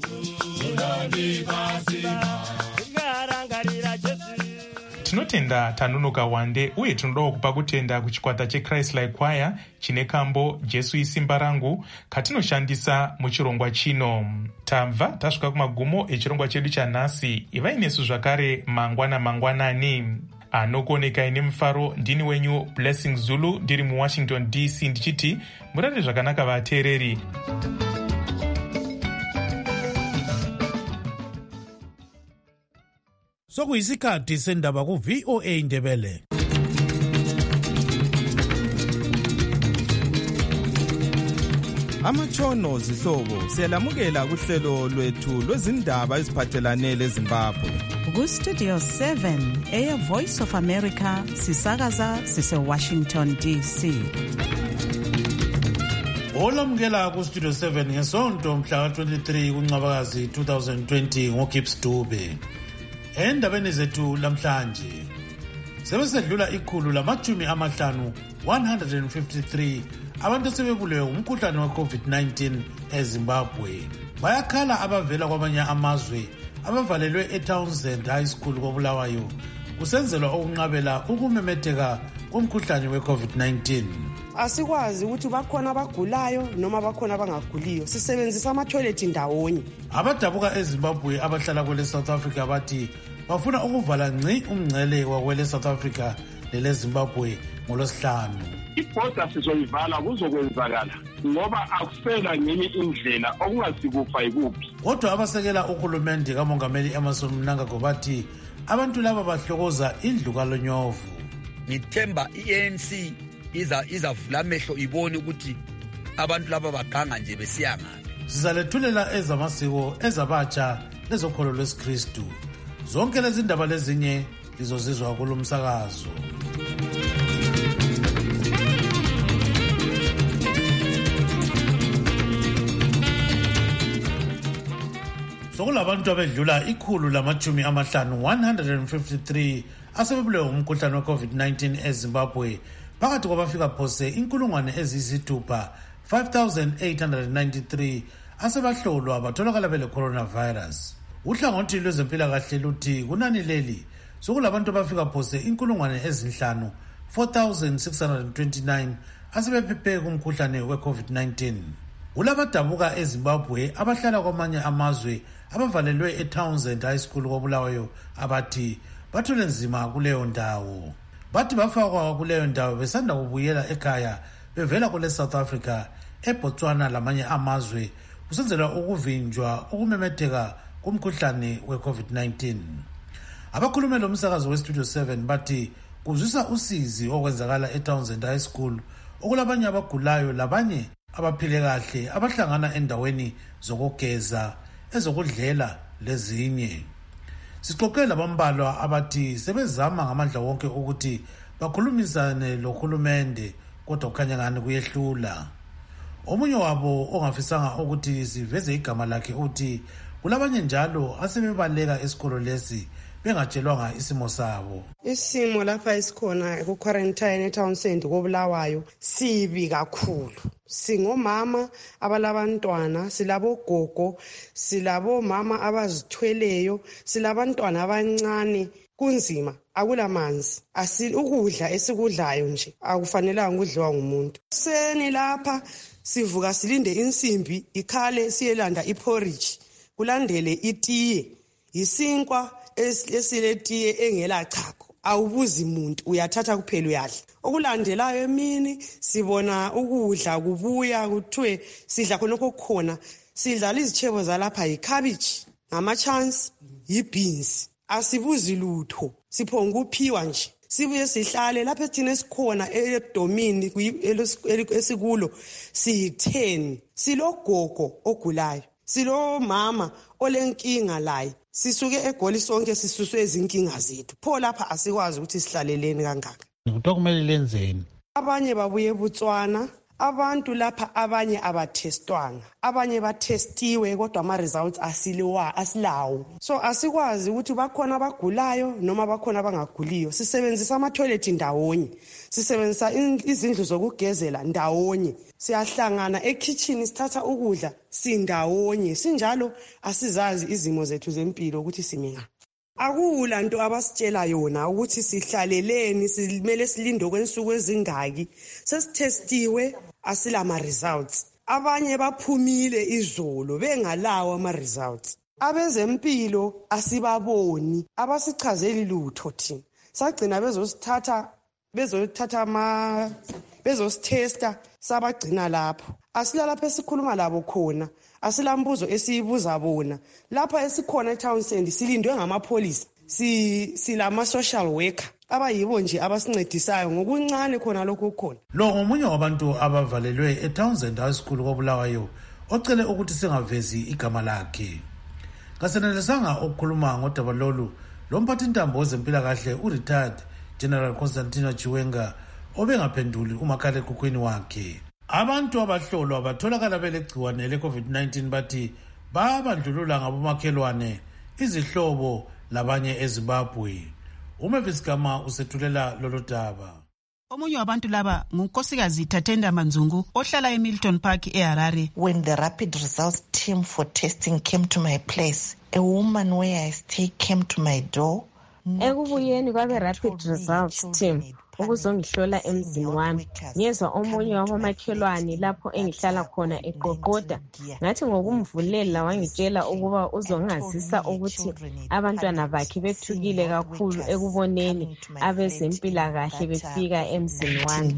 Tinotenda Tanonoka Wande, uye tinodawo kupa kutenda kuchikwata cheChrist Like Choir chine kambo Jesu isimba rangu katinoshandisa muchirongwa chino. Tamva tasvika kumagumo echirongwa chedu chanhasi. Ivai nesu zvakare mangwanani. anokuoneka ine mufaro. Ndini wenyu Blessing Zulu ndiri muWashington DC ndichiti murare zvakanaka vateereri. Sokuyisikhathi sendaba ku VOA Ndebele. Amatshono zihlobo siyalamukela kuhlelo lwethu lwezindaba eziphathelane leZimbabwe. Ku-Studio 7 Air Voice of America sisakaza sise-Washington DC. Olamukela ku-Studio 7 ngesonto mhla ka-23 kuNcwabakazi 2020 ngoGibbs Dube. Endabeni zethu lamhlanje sebesedlula ikhulu lamachumi amahlanu 153 abantu sebebulewe umkhuhlane we-COVID-19 eZimbabwe. Bayakhala abavela kwamanye amazwe abavalelwe eTownsend High School koBulawayo kusenzelwa ukunqabela ukumemetheka komkhuhlane we-COVID-19. Asikwazi ukuthi bakhona abagulayo noma bakhona abangaguliyo. Sisebenzisa amathoyilethi ndawonye. Abadabuka eZimbabwe abahlala kwele South Africa bathi bafuna ukuvala ngci umngcele wakwele South Africa lele Zimbabwe ngolosihlanu. Ibhoda sizoyivala kuzokwenzakala ngoba akusela ngenye indlela okungasikufa ikuphi. Kodwa abasekela uhulumende kamongameli Emmerson Mnangagwa bathi abantu laba bahlokoza indlu kalonyovu. Ngithemba iANC izavula amehlo ibone ukuthi abantu laba baganga nje besiyangana. Sizalethulela ezamasiko ezabatsha lezokholo lwesikristu. Zonke lezi ndaba lezinye lizozizwa kulomsakazo. Sokulabantu abedlula ikhulu lamachumi amahlanu 153 asebebulewe umkhuhlane we-COVID-19 eZimbabwe phakathi kwabafika phose inkulungwane eziyisithupha 5,893 asebahlolwa batholakala bele coronavirus. Uhlangothi lwezempilakahle luthi kunani leli sokulabantu abafika phose inkulungwane ezinhlanu 4,629 asebephephe kumkhuhlane we-COVID-19. Ulabadabuka eZimbabwe abahlala kwamanye amazwe abavalelwe eTownsend High School koBulawayo abathi bathole nzima kuleyo ndawo. Bathi bafakwa kuleyo ndawo besanda kubuyela ekhaya bevela kule South Africa, eBotswana lamanye amazwe kusenzelwa ukuvinjwa ukumemetheka kumkhuhlane we-COVID-19. Abakhulume lo msakazo we-Studio 7 bathi kuzwisa usizi okwenzakala eTownsend High School okulabanye abagulayo labanye abaphile kahle abahlangana endaweni zokugeza, ezokudlela lezinye. Sixoxe labambalwa abathi sebezama ngamandla wonke ukuthi bakhulumisane lohulumende kodwa kukhanya ngani kuyehlula. Omunye wabo ongafisanga ukuthi siveze igama lakhe uthi kulabanye njalo asebebaleka esikolo lesi bengatshelwanga isimo sabo. Isimo lapha esikhona ku-quarantine eTownsend koBulawayo sibi kakhulu. Singomama abalabantwana, silabogogo, silabomama abazithweleyo, silabantwana abancane. Kunzima, akulamanzi, ukudla esikudlayo nje akufanelanga ukudliwa ngumuntu. Seni lapha sivuka silinde insimbi ikhale siyelanda iporridge, kulandele itiye, isinkwa esiletiye engela chago. Awubuzi umuntu, uyathatha kuphela uyadla. Okulandelayo emini sibona ukudla kubuya kuthiwe sidla khonokho khona. Sidla izitshebo zalapha icabbage, ngama-chance, yi-beans. Asibuzi lutho, siphonga uphiwa nje. Sibuye sihlale lapha thina esikhona edomini esikulo siyi-10. Silogogo ogulayo, silomama olenkinga laye. Sisuke eGoli sonke sisuswe ezinkinga zethu. Pho lapha asikwazi ukuthi sihlaleleni kangaka. Ngitho kumele lenzeni? Abanye babuye eBotswana, abantu lapha abanye abathestwanga, abanye bathestiwe kodwa ama-results asilawo. So asikwazi ukuthi bakhona abagulayo noma bakhona abangaguliyo. Sisebenzisa amathoyilethi ndawonye, sisebenzisa izindlu zokugezela ndawonye, siyahlangana ekitchen sithatha ukudla sindawonye. Sinjalo asizazi izimo zethu zempilo ukuthi siminga. Akula nto abasitshela yona ukuthi sihlaleleni, simele silinde kwensuku ezingaki. Sesithestiwe asila ama-results. Abanye baphumile izolo bengalawo ama-results. Abezempilo asibaboni, abasichazeli lutho thina. sagcina bezositesta sabagcina lapho. Asilalapho esikhuluma labo khona, asilambuzo esiyibuza bona. Lapha esikhona eTownsend silindwe ngamapholisa, silama-social worker abayibo nje abasincedisayo ngokuncane khona lokho khona. Lo ngomunye wabantu abavalelwe eTownsend High School koBulawayo ocele ukuthi singavezi igama lakhe. Kasenelisanga ukukhuluma ngodaba lolu lomphathi intambo wezempilakahle u-retired General Constantino Chiwenga obengaphenduli umakhalekhukhwini wakhe. Abantu abahlolwa batholakala belegciwane le-COVID-19 bathi babandlulula ngabomakhelwane, izihlobo labanye eZimbabwe. Umavis Gama usethulela lolu daba. Omunye wabantu laba ngunkosikazi Tatenda Manzungu ohlala eMilton Park eHarare. When the rapid results team for testing came to my place, a woman where I stay came to my door. Ekubuyeni kwabe rapid results team ukuzongihlola emzini wami, ngezwa omunye wabomakhelwane lapho engihlala khona eqoqoda. Ngathi ngokumvulela wangitshela ukuba uzongazisa ukuthi abantwana bakhe bethukile kakhulu ekuboneni abezempilakahle befika emzini wami.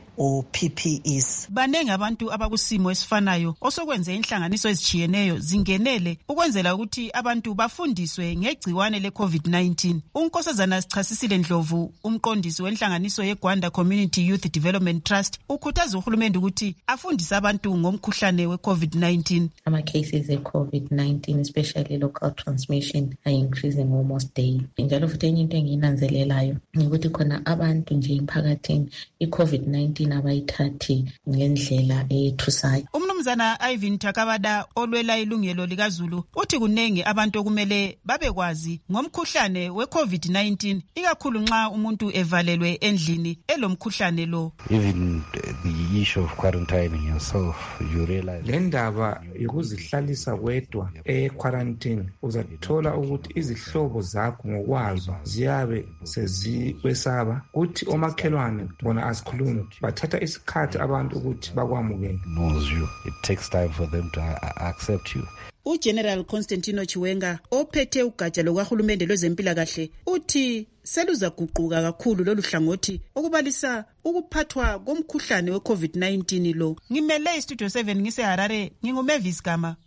Banenge abantu abakusimo esifanayo osokwenze inhlanganiso ezijiyeneyo zingenele ukwenzela ukuthi abantu bafundiswe ngegciwane le-COVID-19. Unkosazana Sichasisile Ndlovu, umqondisi wenhlanganiso yeGwanda Community Youth Development Trust, ukhuthaza uhulumende ukuthi afundise abantu ngomkhuhlane we-COVID-19. Ama cases e-COVID-19, especially local transmission, are increasing almost daily. Njalo futhi enye into engiyinanzelelayo ukuthi khona abantu nje emphakathini i-COVID-19 abayithathi ngendlela ethusayo. Umnumzana Ivan Takabada olwela ilungelo likaZulu uthi kunengi abantu okumele babekwazi ngomkhuhlane we-COVID-19, ikakhulu nxa umuntu evalelwe endlini elomkhuhlane lo. Even the issue of quarantining yourself, you realize le ndaba yokuzihlalisa wedwa e-quarantine, uzathola ukuthi izihlobo zakho ngokwazo ziyabe sezikwesaba, kuthi omakhelwane bona asikhulumi, bathatha isikhathi abantu ukuthi bakwamukele. Knows you. It takes time for them to accept you. uGeneral Constantino Chiwenga ophethe ugatsha lokahulumende lwezempilakahle uthi seluzaguquka kakhulu lolu hlangothi okubalisa ukuphathwa komkhuhlane we-COVID-19 lo. Ngimele iStudio 7 ngiseHarare, nginguMavis Gama.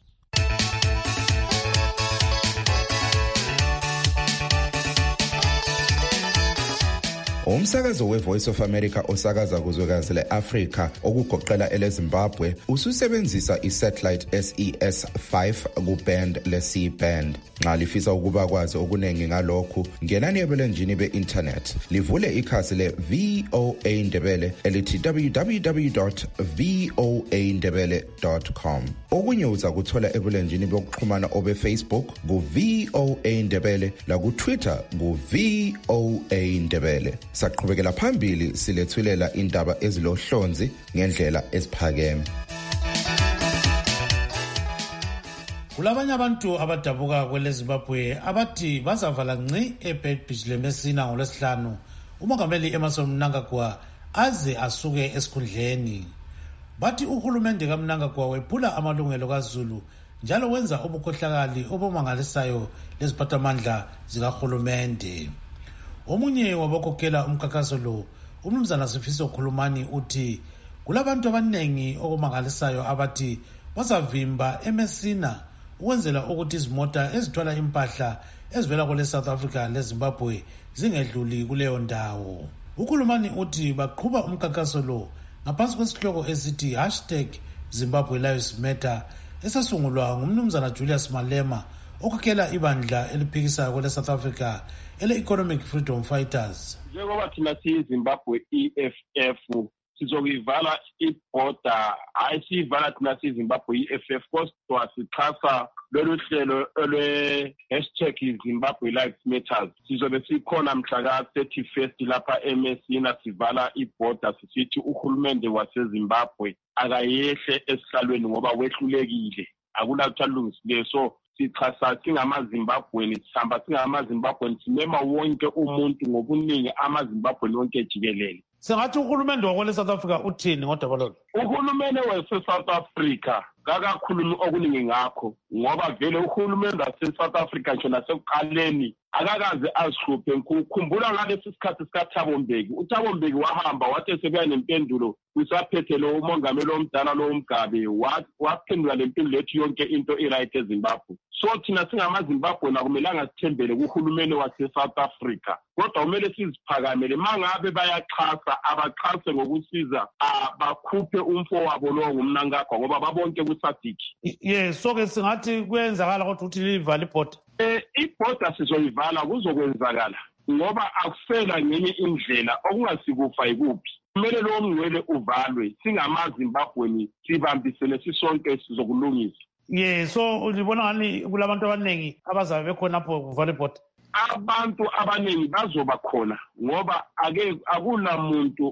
Umsakazo weVoice of America osakaza kuzwekazi leAfrika okugoqela eleZimbabwe ususebenzisa isatellite SES5 kuband le-C-band. Nxa lifisa ukuba kwazi okunengi ngalokhu, ngenani ebulenjini be-internet, livule ikhasi le-VOA Ndebele elithi www.voandebele.com. Okunye uza kuthola ebulenjini bokuxhumana obe-Facebook ku-VOA Ndebele laku-Twitter ku-VOA Ndebele. Saqhubekela phambili silethulela indaba ezilohlonzi ngendlela eziphakeme. Kulabanye abantu abadabuka kweleZimbabwe abathi bazavala ngci eBed Beach leMessina ngolwesihlanu umongameli Emmerson Mnangagwa aze asuke esikhundleni. Bathi uhulumende kaMnangagwa wephula amalungelo kaZulu njalo wenza ubukhohlakali obumangalisayo leziphathamandla zikahulumende. Omunye wabakhokhela umkhankaso lo, umnumzana Sifiso Khulumani, uthi kulabantu abanengi okumangalisayo abathi bazavimba eMessina ukwenzela ukuthi izimota ezithwala impahla ezivela kule South Africa leZimbabwe zingedluli kuleyo ndawo. uKhulumani uthi baqhuba umkhankaso lo ngaphansi kwesihloko esithi #Zimbabwe Lives Matter esasungulwa ngumnumzana Julius Malema okhokhela ibandla eliphikisayo kule South Africa ele-Economic Freedom Fighters. Njengoba thina siyiZimbabwe EFF sizokuyivala ibhoda, hayi siyivala thina siyiZimbabwe EFF, kodwa sixhasa lolu hlelo #Zimbabwe Lives Matters. Sizobe sikhona mhla ka-31 lapha eMessina sivala ibhoda sisithi uhulumende waseZimbabwe akayehle esihlalweni ngoba wehlulekile, akulutho alungisileyo. So sichasa singamaZimbabweni, sihamba singamaZimbabweni, simema wonke umuntu ngobuningi amaZimbabweni wonke jikelele. Sengathi uhulumende wakwele South Africa uthini ngodaba lolu? uhulumende wase-South Africa kakakhulumi okuningi ngakho ngoba vele uhulumende wase-South Africa nje nasekuqaleni akakaze azihluphe. Kukhumbula ngalesi sikhathi sikaThabo Mbeki, uThabo Mbeki wahamba wathi sebuya nempendulo kwisaphethe lo umongameli omdala lo Mugabe waphendula le mpilo lethu yonke into i-right eZimbabwe. So thina singamaZimbabwe nakumelanga sithembele kuhulumende wase-South Africa, kodwa kumele siziphakamele mangabe bayaxhasa abaxhase ngokusiza bakhuphe umfowabo lo ngumnankagwa ngoba babonke kuSADC. Yes, so ke singathi kuyenzakala kodwa uthi livale ibhoda. Ibhoda sizoyivala kuzokwenzakala ngoba akusela ngenye indlela okungasikufa yikuphi. Kumele lo mngcwele uvalwe singamaZimbabweni sibambisene sisonke sizokulungisa. Yes, so ulibona ngani kulabantu abaningi abazabe bekhona lapho kuvala ibhoda? Abantu abaningi bazoba khona ngoba akunamuntu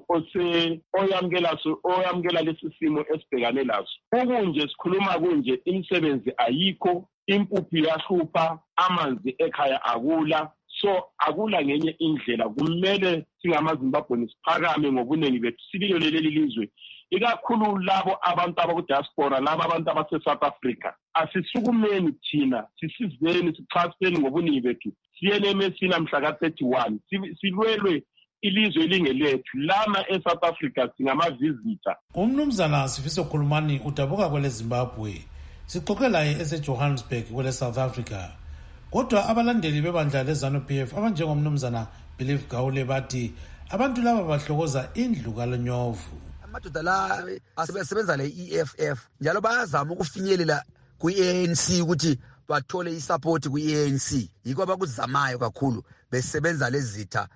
oyamkela lesi simo esibhekane laso. Okunje sikhuluma kunje, imisebenzi ayikho, impuphu yahlupha, amanzi ekhaya akula. So akula ngenye indlela, kumele singamaZimbabweni siphakame ngobuningi bethu sililole leli lizwe, ikakhulu labo abantu abakudiaspora, labo abantu abase-South Africa. Asisukumeni thina, sisizeni, sixhaseni ngobuningi bethu, siyele eMesini mhla ka-31 silwelwe ilizwe elingelethu lana e-South Africa singamavizitha. Umnumzana Sifiso Khulumani udabuka kwele Zimbabwe, sixoxe laye ese-Johannesburg kwele South Africa. Kodwa abalandeli bebandla leZANU-PF abanjengomnumzana Believe Gawule bathi abantu laba bahlokoza indlu kaLonyovu. Amadoda la asebenza le-EFF njalo bayazama ukufinyelela kwi-ANC ukuthi bathole isupport kwi-ANC, yikho abakuzamayo kakhulu besebenza lezitha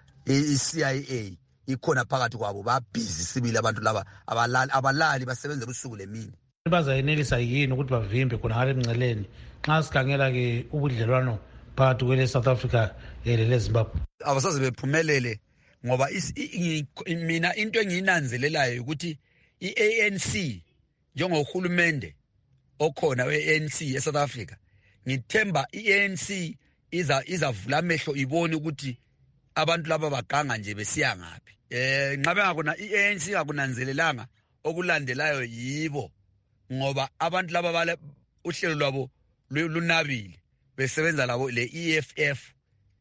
i-CIA ikhona phakathi kwabo, babhizi sibili abantu laba abalali basebenza ubusuku lemini. Bazayenelisa yini ukuthi bavimbe khona ngale emngceleni xa sikhangela-ke ubudlelwano phakathi kwele South Africa leZimbabwe? Abasaze bephumelele ngoba mina into engiyinanzelelayo ukuthi i-ANC njengohulumende okhona we-ANC eSouth Africa, ngithemba i-ANC izavula amehlo ibone ukuthi abantu laba baganga nje besiya ngaphi. Nqabe ngakona i-ANC ngakunanzelelanga okulandelayo yibo ngoba abantu laba uhlelo lwabo lunabile besebenza labo le-EFF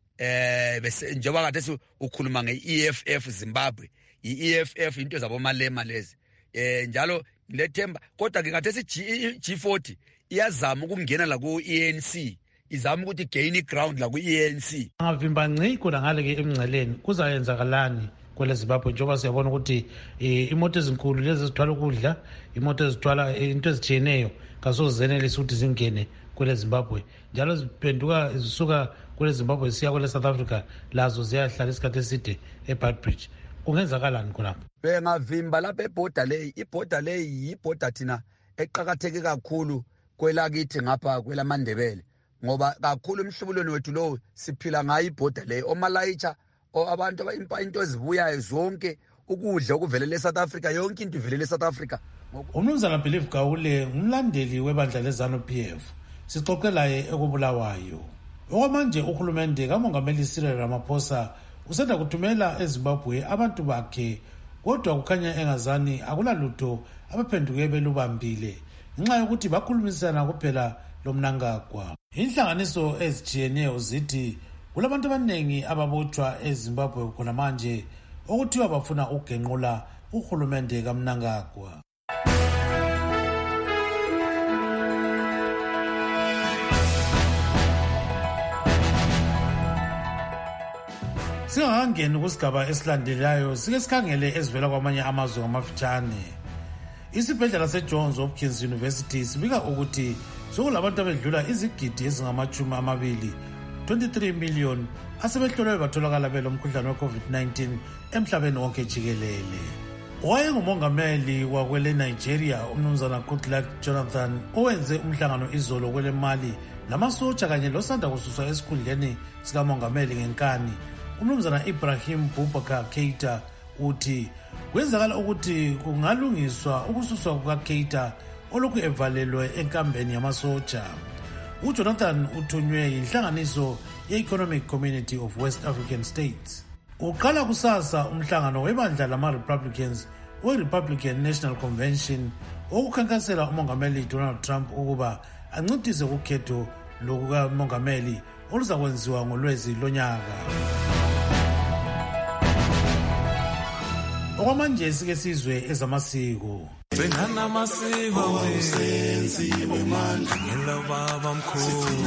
njengoba kade ukhuluma nge-EFF Zimbabwe, i-EFF into zabo malema lezi njalo lethemba, kodwa ke kade G40 iyazama ukungena la ku-ANC, izama ukuthi gain ground la ku-ANC. Angavimba nciko ngale ke emngceleni kuzayenzakalani kwele Zimbabwe njengoba siyabona ukuthi imoto ezinkulu lezi ezithwala ukudla, imoto ezithwala into ezitshiyeneyo kasozenelisa ukuthi zingene kwele Zimbabwe, njalo ziphenduka zisuka kwele Zimbabwe zisiya kwele South Africa lazo ziyahlala isikhathi eside eBadbridge. Kungenzakalani khonapho? Bengavimba lapha ebhoda leyi. Ibhoda leyi yibhoda thina eqakatheke kakhulu kwelakithi ngapha kwelaMandebele ngoba kakhulu emhlubulweni wethu lowo siphila ngayo ibhoda leyi. Omalayitsha abantu into ezibuyayo zonke, ukudla okuvelele eSouth Africa, yonke into ivelele eSouth Africa. Umnumzana Believe Gawule ngumlandeli webandla leZANU-PF, sixoxe laye ekubulawayo. Okwamanje uhulumende kamongameli Cyril Ramaphosa usanda kuthumela eZimbabwe abantu bakhe, kodwa kukhanya engazani akulalutho abaphenduke belubambile ngenxa yokuthi bakhulumisana kuphela lomnankagwa. Inhlanganiso ezitshiyeneyo zithi kulabantu abaningi ababotshwa eZimbabwe khona manje okuthiwa bafuna ukugenqula uhulumende kaMnangagwa. Singakangeni kusigaba esilandelayo sike sikhangele ezivela kwamanye amazwe ngamafitshane. Isibhedlela seJohns Hopkins University sibika ukuthi sokulabantu abedlula izigidi ezingama-20 23 million asebehlolwe batholakala belomkhuhlane we-COVID-19 emhlabeni wonke jikelele. Wayengumongameli wakwele Nigeria umnumzana Goodluck Jonathan owenze umhlangano izolo kwele Mali namasotsha kanye losanda kususwa esikhundleni sikamongameli ngenkani. Umnumzana Ibrahim Boubacar Keita uthi kwenzakala ukuthi kungalungiswa ukususwa kukaKeita olokhu evalelwe enkambeni yamasotsha. uJonathan uthunywe yinhlanganiso ye-Economic Community of West African States. Uqala kusasa umhlangano webandla lama-Republicans we-Republican National Convention ukukhankasela umongameli Donald Trump ukuba ancintise kukhetho lukamongameli oluzakwenziwa ngolwezi lonyaka. Okwamanje sike sizwe ezamasiko. Sengana amasiko wenziwe manje ngelo baba mkhulu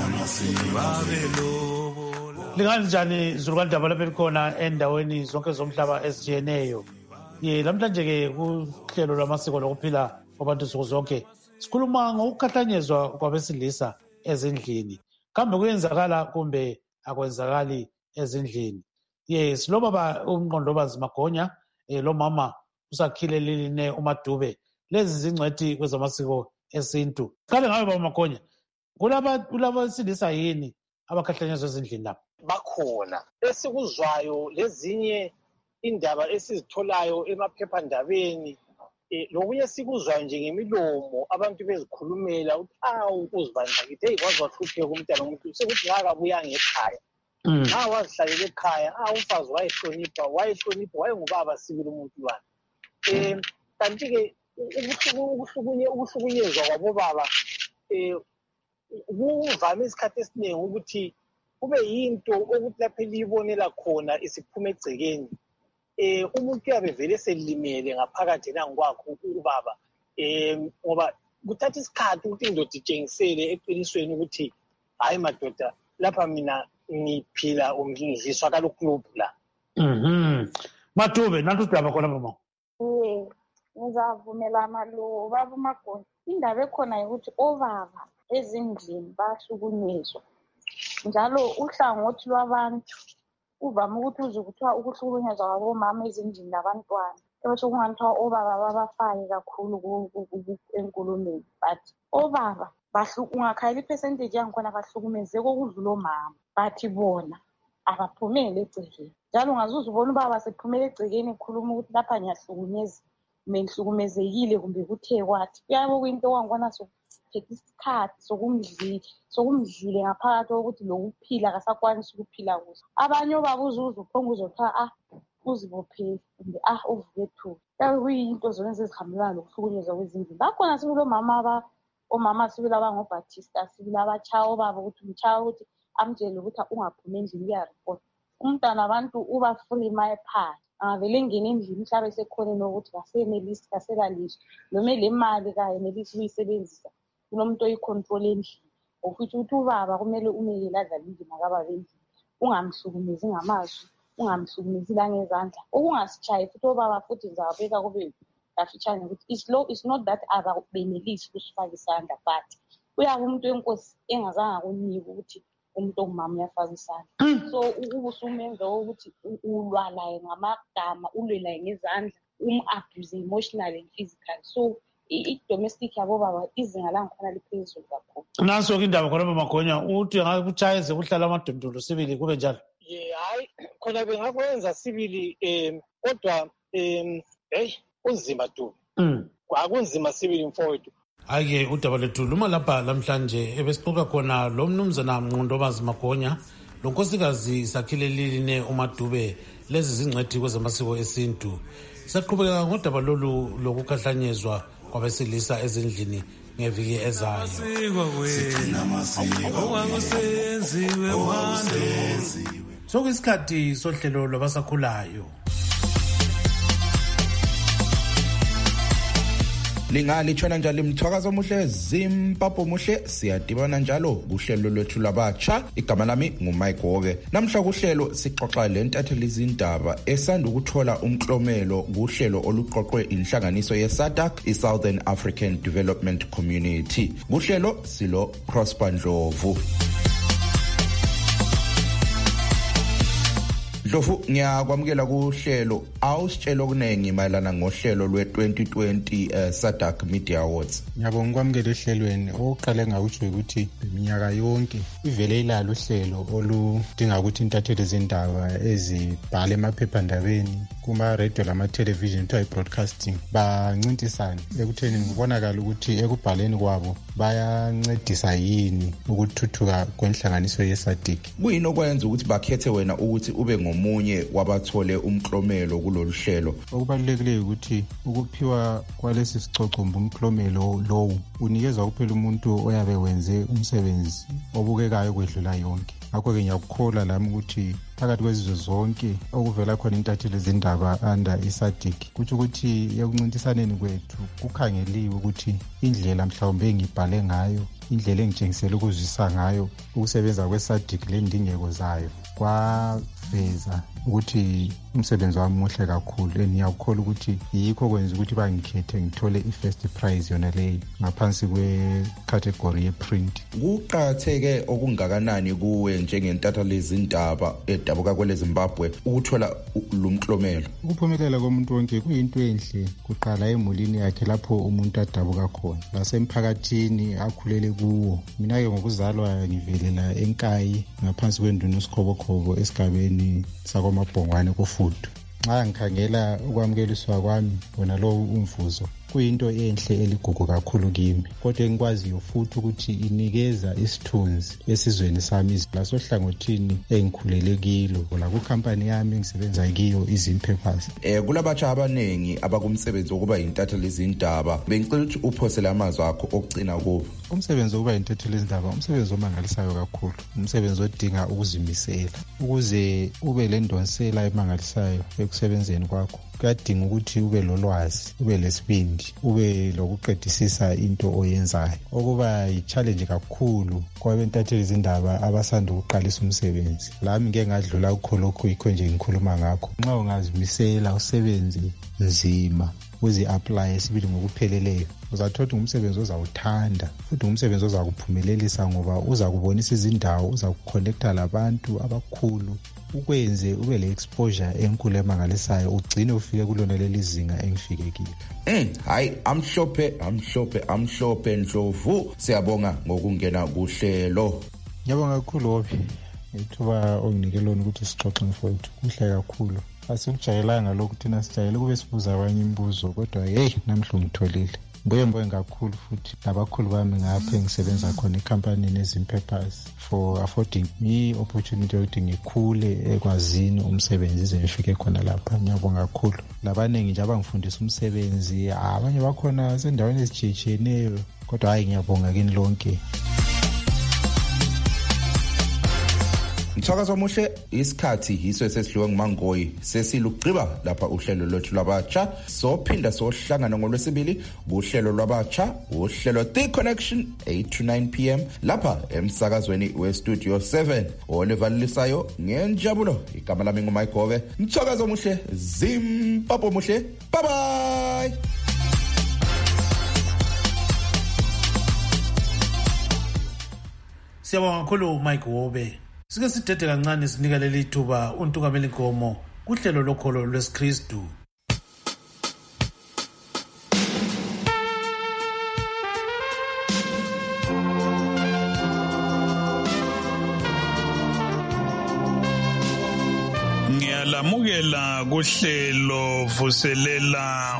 babelo. Linganjani Zululandaba lapho likhona endaweni zonke zomhlaba ezijiyeneyo. Namhlanje ke kuhlelo lwamasiko lokuphila kwabantu nsuku zonke sikhuluma ngokukhahlanyezwa kwabesilisa ezindlini. Kambe kuyenzakala kumbe akwenzakali ezindlini? Lo baba uMnqondobazi Magonya lo mama usakhile liline uMadube lezi zingcwethi kwezamasiko esintu. Kale ngabe baba Magonya kulaba silisa yini abakhahlanyezwa ezindlini lapha? Bakhona esikuzwayo lezinye indaba esizitholayo emaphephandabeni lokunye sikuzwayo nje ngemilomo abantu bezikhulumela ukuthi uzibandakithe eyikwazi wahlupheka umntana womuntu sekuthi ngakabuya ngekhaya wazihlalele ekhaya umfazi wayehlonipha wayengubaba sibili umuntu wakhe. Kanti-ke ukuhlukunyezwa kwabobaba kuvame isikhathi esiningi ukuthi kube yinto ukuthi lapho eliyibonela khona isiphuma egcekeni. Umuntu uyabe vele selimele ngaphakathi nangikwakho ubaba ngoba kuthatha isikhathi ukuthi indoda itshengisele eqinisweni ukuthi hayi madoda lapha mina ngiphila ngidliswa kalukulubu la. Madube nantu udaba khona mama. Ngizavumelana lo baba Magonya. Indaba ekhona ukuthi obaba ezindlini bahlukunyezwa njalo uhlangothi lwabantu uvame ukuthi uze kuthiwa ukuhlukunyezwa kwabomama ezindlini labantwana ebese kungathiwa obaba babafake kakhulu enkulumeni, but obaba ungakhala ipercentage yangikhona bahlukumezeka okudlula omama, but bona abaphumele egcekeni. Njalo ungazuza ubona ubaba sephumele egcekeni ekhuluma ukuthi lapha ngiyahlukunyezwa ngihlukumezekile kumbe kuthe kwathi. Kuyabe kuyinto okwangibona sokuphethe isikhathi sokumdlile ngaphakathi kokuthi lokuphila akasakwanisi ukuphila kuhle. Abanye obaba uzuza uphonga uzothiwa uzibophele kumbe uvuke thuba. Kuyabe kuyinto zona ezihambelana lokuhlukunyezwa kwezindlu. Bakhona sibili omama sibili abangoBaptista sibili abatshaya obaba ukuthi umtshaya ukuthi amtshele ukuthi ungaphumi endlini uyaripota. Umntwana abantu uba free mayephandle angavele engene endlini mhlabe sekhoneni ukuthi kasenelisi kaselaliswa noma le mali kayenelisi ukuyisebenzisa kunomuntu oyicontrol endlini. Ofuthi ukuthi ubaba kumele umekele adlale indima kababa endlini, ungamhlukumezi ngamazwi, ungamhlukumezi langezandla, okungasitshayi futhi obaba futhi ngizabeka kube kafitshane ukuthi it's not that ababenelisi ukusifaka isandla, but uyabe umuntu wenkosi engazange akunika ukuthi umuntu ongumama uyafaka isandla. So ubusumenza ukuthi ulwa laye ngamagama, ulwe laye ngezandla, abuse emotionally and physically. So i-domestic yabobaba izinga langikhona liphezulu kakhulu. Naso-ke indaba khona baba Magonya uthi angakutshayeze kuhlala amadondolo sibili kube njalo. Hayi khona bengakwenza sibili kodwa kunzima tu. Akunzima sibili mfowethu. Ake udaba lethu luma lapha lamhlanje ebesixoxa khona lo mnumzana Mnqondobazi Magonya lo nkosikazi Sakhile Liline uMadube lezi zingcwethi kwezamasiko esintu. Saqhubeka ngodaba lolu lokukhahlanyezwa kwabesilisa ezindlini ngeviki ezayo. Sokuyisikhathi sohlelo lwabasakhulayo. Lingalitshona njalo imthwakazo omuhle Zimbabwe muhle siyadibana njalo kuhlelo lwethu labatsha. Igama lami nguMike Gobe. Namhla kuhlelo sixoxa lentatheli izindaba esanda ukuthola umklomelo kuhlelo oluqoqwe inhlanganiso yeSADC iSouthern African Development Community. Kuhlelo silo Prosper Ndlovu. Ndlovu ngiyakwamukela kuhlelo awusitshela okunengi mayelana ngohlelo lwe-2020 SADC Media Awards. Ngiyabonga ukwamukela ehlelweni. Oqale ngakutsho ukuthi iminyaka yonke ivele ilalo uhlelo oludinga ukuthi intatheli izindaba ezibhala emaphephandabeni kuma-radio lama-television kuthiwa i-broadcasting bancintisane ekutheni kubonakala ukuthi ekubhaleni kwabo bayancedisa yini ukuthuthuka kwenhlanganiso ye-SADC. Kuyini okwenza ukuthi bakhethe wena ukuthi ube ngomunye wabathole umklomelo kulolu hlelo? Okubalulekileyo ukuthi ukuphiwa kwalesi sicocomba umklomelo lowu unikezwa kuphela umuntu oyabe wenze umsebenzi obukekayo kwedlula yonke. Ngakho-ke ngiyakukholwa lami ukuthi phakathi kwezizwe zonke okuvela khona intatheli zindaba under i-SADC kutsho ukuthi ekuncintisaneni kwethu kukhangeliwe ukuthi indlela mhlawumbe engibhale ngayo, indlela engitshengisela ukuzwisa ngayo ukusebenza kwe-SADC lendingeko zayo kwaveza ukuthi umsebenzi wami muhle kakhulu. Ngiyakukholwa ukuthi yikho kwenza ukuthi bangikhethe ngithole i-first prize yona leyo ngaphansi kwe-category ye-print. Kuqakatheke okungakanani kuwe njengentatheli zindaba edabuka kwele Zimbabwe ukuthola lo mklomelo? Ukuphumelela komuntu wonke kuyinto enhle, kuqala emulini yakhe lapho umuntu adabuka khona, lasemphakathini akhulele kuwo. Mina-ke ngokuzalwa ngivelela eNkayi ngaphansi kwenduna uSikhobokhobo esigabeni sakwamabhongwane kofudu. Nxa ngikhangela ukwamukeliswa kwami wona lowo umvuzo kuyinto enhle eligugu kakhulu kimi, kodwa engikwaziyo futhi ukuthi inikeza isithunzi esizweni sami lasohlangothini engikhulele kilo lakukhampani yami engisebenza kiyo iZimpapers. Kulabatsha abanengi abakumsebenzi wokuba yintatheli zindaba, bengicela ukuthi uphosele amazwi akho okugcina kubo. Umsebenzi wokuba yintatheli zindaba umsebenzi omangalisayo kakhulu, umsebenzi odinga ukuzimisela. Ukuze ube le ndonsela emangalisayo ekusebenzeni kwakho kuyadinga ukuthi ube lolwazi, ube lesibindi, ube lokuqedisisa into oyenzayo, okuba yi-challenge kakhulu kwabentatheli zindaba abasanda ukuqalisa umsebenzi. Lami ngeke ngadlula kukho lokhu, yikho nje ngikhuluma ngakho. Nxa ungazimisela usebenze nzima uzi-apply sibili ngokupheleleyo, uzathola ngumsebenzi ozawuthanda futhi ngumsebenzi ozakuphumelelisa, ngoba uza kubonisa izindawo, uza kuconnecta labantu abakhulu, ukwenze ube le-exposure enkulu emangalisayo, ugcine ufike kulona leli zinga engifike kilo. Hayi, amhlophe Ndlovu, siyabonga ngokungena kuhlelo. Ngiyabonga kakhulu Obi ithuba onginike lona ukuthi sixoxe mfowethu, kuhle kakhulu. Asikujayelanga lokhu thina sijayele kube sibuza abanye imibuzo, kodwa namhla ungitholile. Mbuye kakhulu futhi nabakhulu bami ngapha engisebenza khona ekhampanini eZimpapers for affording me opportunity yokuthi ngikhule ekwazini umsebenzi ize ngifike khona lapha. Ngiyabonga kakhulu. Labanengi nje abangifundisa umsebenzi, abanye bakhona sendaweni ezitshiyeneyo, kodwa hayi ngiyabonga kini lonke. Mthakazo omuhle, isikhathi yiso esesidliwe nguMangoyi, sesilugqiba lapha uhlelo lwethu lwabatsha. Sophinda sohlangana ngoLwesibili kuhlelo lwabatsha, uhlelo The Connection 8 to 9 p.m. lapha emsakazweni weStudio 7. Olevalisayo ngenjabulo, igama lami nguMike Gove. Mthakazo omuhle, Zimbabwe omuhle. Bye bye. Siyabonga kakhulu Mike Wobe. Sike sidede kancane sinika leli thuba uNtungameli Nkomo kuhlelo lokholo lwesiKristu. Ngiyalamukela kuhlelo vuselela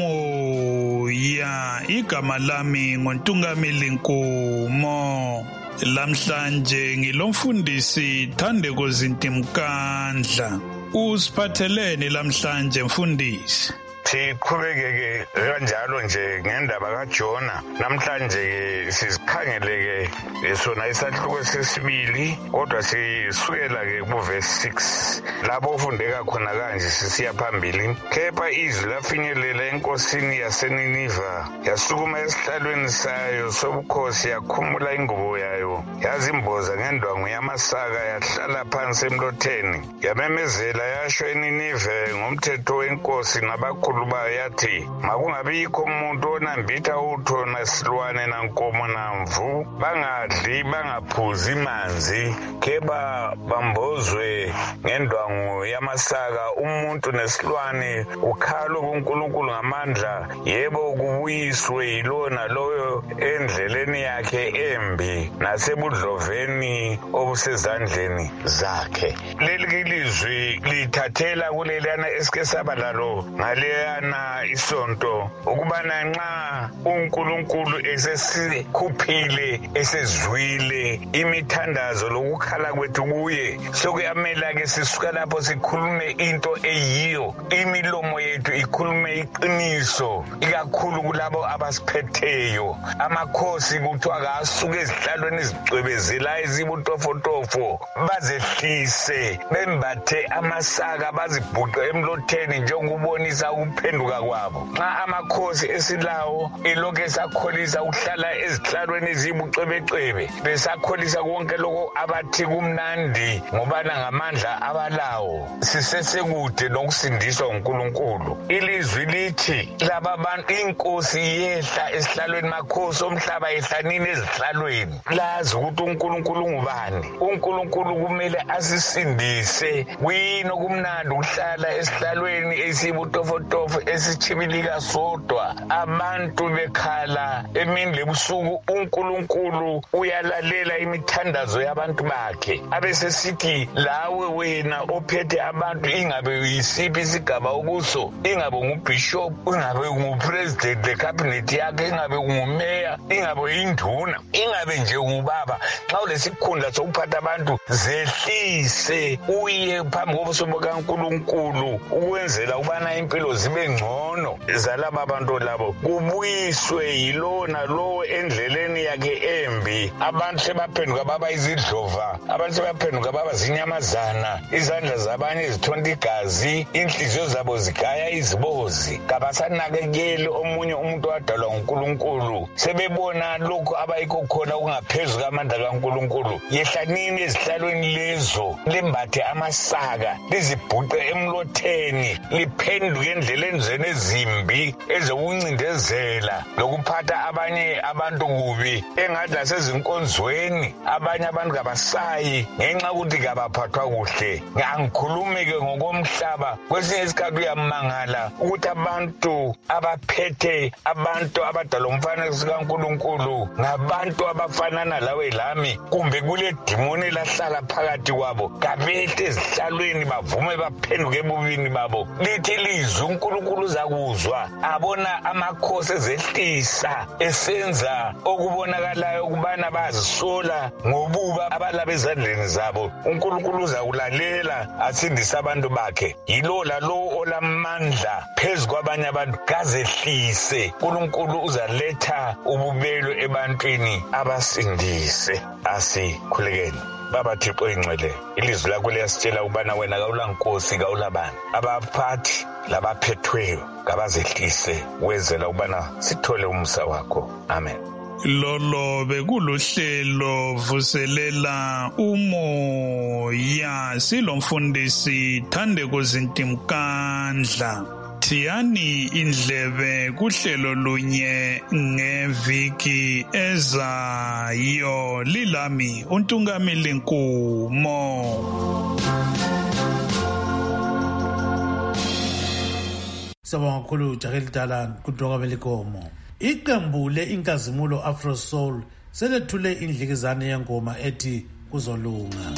umoya, igama lami ngoNtungameli Nkomo. Lamhlanje ngilomfundisi Thandeko Zintimkandla. Usiphathelene lamhlanje mfundisi? Siqhubekeke kanjalo nje ngendaba kaJona. Namhlanje sizikhangeleke sona isahluko sesibili, kodwa sisukela ke kuverse 6 lapho ufundeka khona kanje sisiya phambili. Kepha izwi lafinyelela enkosini yaseNiniva, yasukuma esihlalweni sayo sobukhosi, yakhumula ingubo yayo, yazimboza ngendwangu yamasaka, yahlala phansi emlotheni, yamemezela yasho eNinive ngomthetho wenkosi nabakhulu uNkulunkulu bayathi makungabikho umuntu onambitha utho nasilwane nankomo namvu bangadli bangaphuzi manzi keba bambozwe ngendwangu yamasaka umuntu nesilwane ukhala kuNkulunkulu ngamandla yebo kubuyiswe yilona loyo endleleni yakhe embi nasebudloveni obusezandleni zakhe. Leli lizwi lithathela kulelana esike saba lalo ngaleyana isonto ukubana nxa uNkulunkulu esesikhuphile esezwile imithandazo lokukhala kwethu kuye sokuyamela ke sisuka lapho sikhulume into eyiyo imilomo yethu ikhulume iqiniso ikakhulu kulabo abasiphetheyo amakhosi kuthiwa kasuke ezihlalweni ezicwebezela ezibutofotofo bazehlise bembathe amasaka bazibhuqe emlotheni njengokubonisa ukuphenduka kwabo. Nxa amakhosi esilawo ilokhu esakholisa ukuhlala ezihlalweni ezibucwebecwebe besakholisa konke lokho abathi kumnandi ngobana ngamandla abalawo sisesekude nokusindiswa uNkulunkulu. Ilizwi lithi laba bantu inkosi yehla esihlalweni makhosi omhlaba yehlanini ezihlalweni lazi ukuthi uNkulunkulu ngubani. uNkulunkulu kumele asisindise kwino kumnandi ukuhlala esihlalweni esibutofotofo esichibilika sodwa abantu bekhala emini lebusuku uNkulunkulu uyalalela imithandazo yabantu bakhe abesesithi lawe wena ophethe abantu ingabe uyisiphi isigaba ukuso ingabe ngubishop ingabe ngupresident lecabinet yakhe ingabe ngumeya ingabe induna ingabe nje ngubaba nxa ulesikhundla sokuphatha abantu zehlise uye phambi kobuso bukaNkulunkulu ukwenzela ukubana impilo zibe ngcono zalaba abantu labo kubuyiswe yilona lowo endleleni yakhe embi. Abantu sebaphenduka baba izidlova abantu sebaphenduka baba zinyamazana izandla zabanye zithonta igazi inhliziyo zabo zigaya izibozi kabasanakekeli omunye umuntu wadalwa nguNkulunkulu sebebona lokho abayikho khona okungaphezu kwamandla kaNkulunkulu. Yehlanini ezihlalweni lezo lembathe amasaka lizibhuqe emlotheni liphenduke endleleni zenu ezimbi ezokuncindezela lokuphatha abanye abantu kubi engathi lasezinkonzweni abanye abantu kabasayi ngenxa ukuthi kabaphathwa kuhle. Ngikhulume-ke ngokomhlaba kwesinye isikhathi uyamangala ukuthi abantu abaphethe abantu abadala umfanekiso kaNkulunkulu ngabantu abafanana lawe lami kumbe kule dimoni lahlala phakathi kwabo kabehle ezihlalweni bavume baphenduke ebubini babo. Lithi lizwi uNkulunkulu uzakuzwa abona amakhosi ezehlisa esenza okubonakalayo ukubana bazisola ngobuba abalaba ezandleni zabo. uNkulunkulu uzakulalela asindise abantu bakhe. Yilo lalo olamandla phezu kwabanye abantu kazehlise. uNkulunkulu uzaletha ububelo ebantwini abasindise. Asikhulekeni. Baba Thixo ingcwele ilizwi lakho liyasitshela ukubana wena kawulankosi kawulabani abaphathi labaphethweyo kabazehlise wenzela ukubana sithole umusa wakho. Amen. Lolo bekuluhlelo vuselela umoya silomfundisi Thandeko Zintimkandla. Thiyani indlebe kuhlelo lunye ngeviki ezayo. Lilami uNtungamili Nkumo. Sabonga kakhulu Jakeli Dala kuNtungamili Nkumo. Iqembu le-Inkazimulo Afro Soul selethule indlikizane yengoma ethi kuzolunga.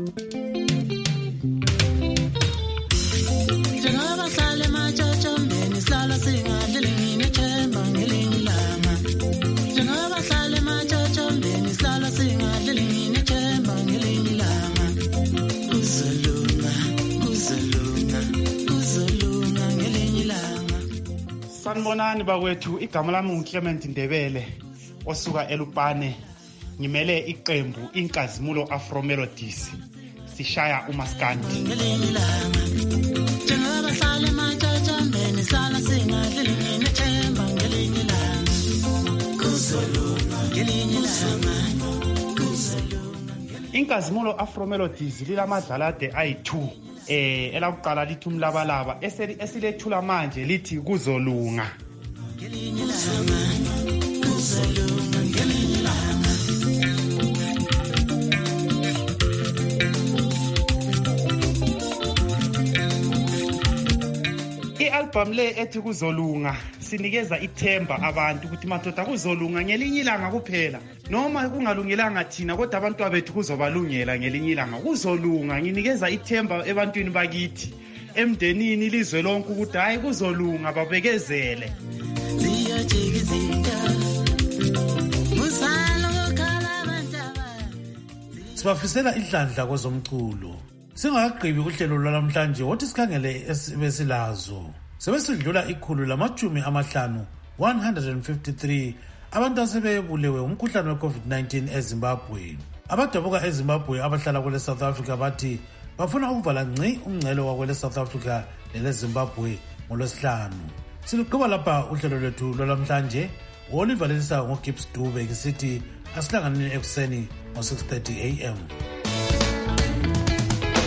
Njengabahlali ematshatshameni sihlala singadlile nginethemba ngelinye ilanga. Njengabahlali ematshatshameni sihlala singadlile nginethemba ngelinye ilanga. Kuzolunga, kuzolunga, kuzolunga ngelinye ilanga. Sanibonani bakwethu, igama lami nguClement Ndebele osuka eLupane. Ngimele iqembu Inkazimulo Afro Melodies. Sishaya umaskandi. Ngelinye ilanga. Njengabahlali ematshatshameni sihlala singadlile nginethemba ngelinye ilanga. Kuzolunga ngelinye ilanga. Inkazimulo Afro Melodies lilamadlalade ayi-2 elakuqala lithi umlabalaba esilethula manje lithi kuzolunga. I-album le ethi kuzolunga sinikeza ithemba abantu ukuthi madoda kuzolunga ngelinye ilanga kuphela, noma kungalungelanga thina kodwa abantu bethu kuzobalungela ngelinye ilanga. Kuzolunga nginikeza ithemba ebantwini bakithi, emndenini, ilizwe lonke ukuthi hayi kuzolunga, babekezele. Sibafisela idlandla kwezomculo. Singakagqibi uhlelo lwalamhlanje wothi sikhangele besilazo. Sebesidlula ikhulu lama-50 153 abantu asebebulewe umkhuhlane we-COVID-19 eZimbabwe. Abadabuka eZimbabwe abahlala kwele South Africa bathi bafuna ukuvala ngci umngcele wakwele South Africa lele Zimbabwe ngoLwesihlanu. Siluqhuba lapha uhlelo lwethu lwalamhlanje. Oliver Lelisa ngoGibbs Dube ngisithi asihlanganeni ekuseni ngo 6:30 AM.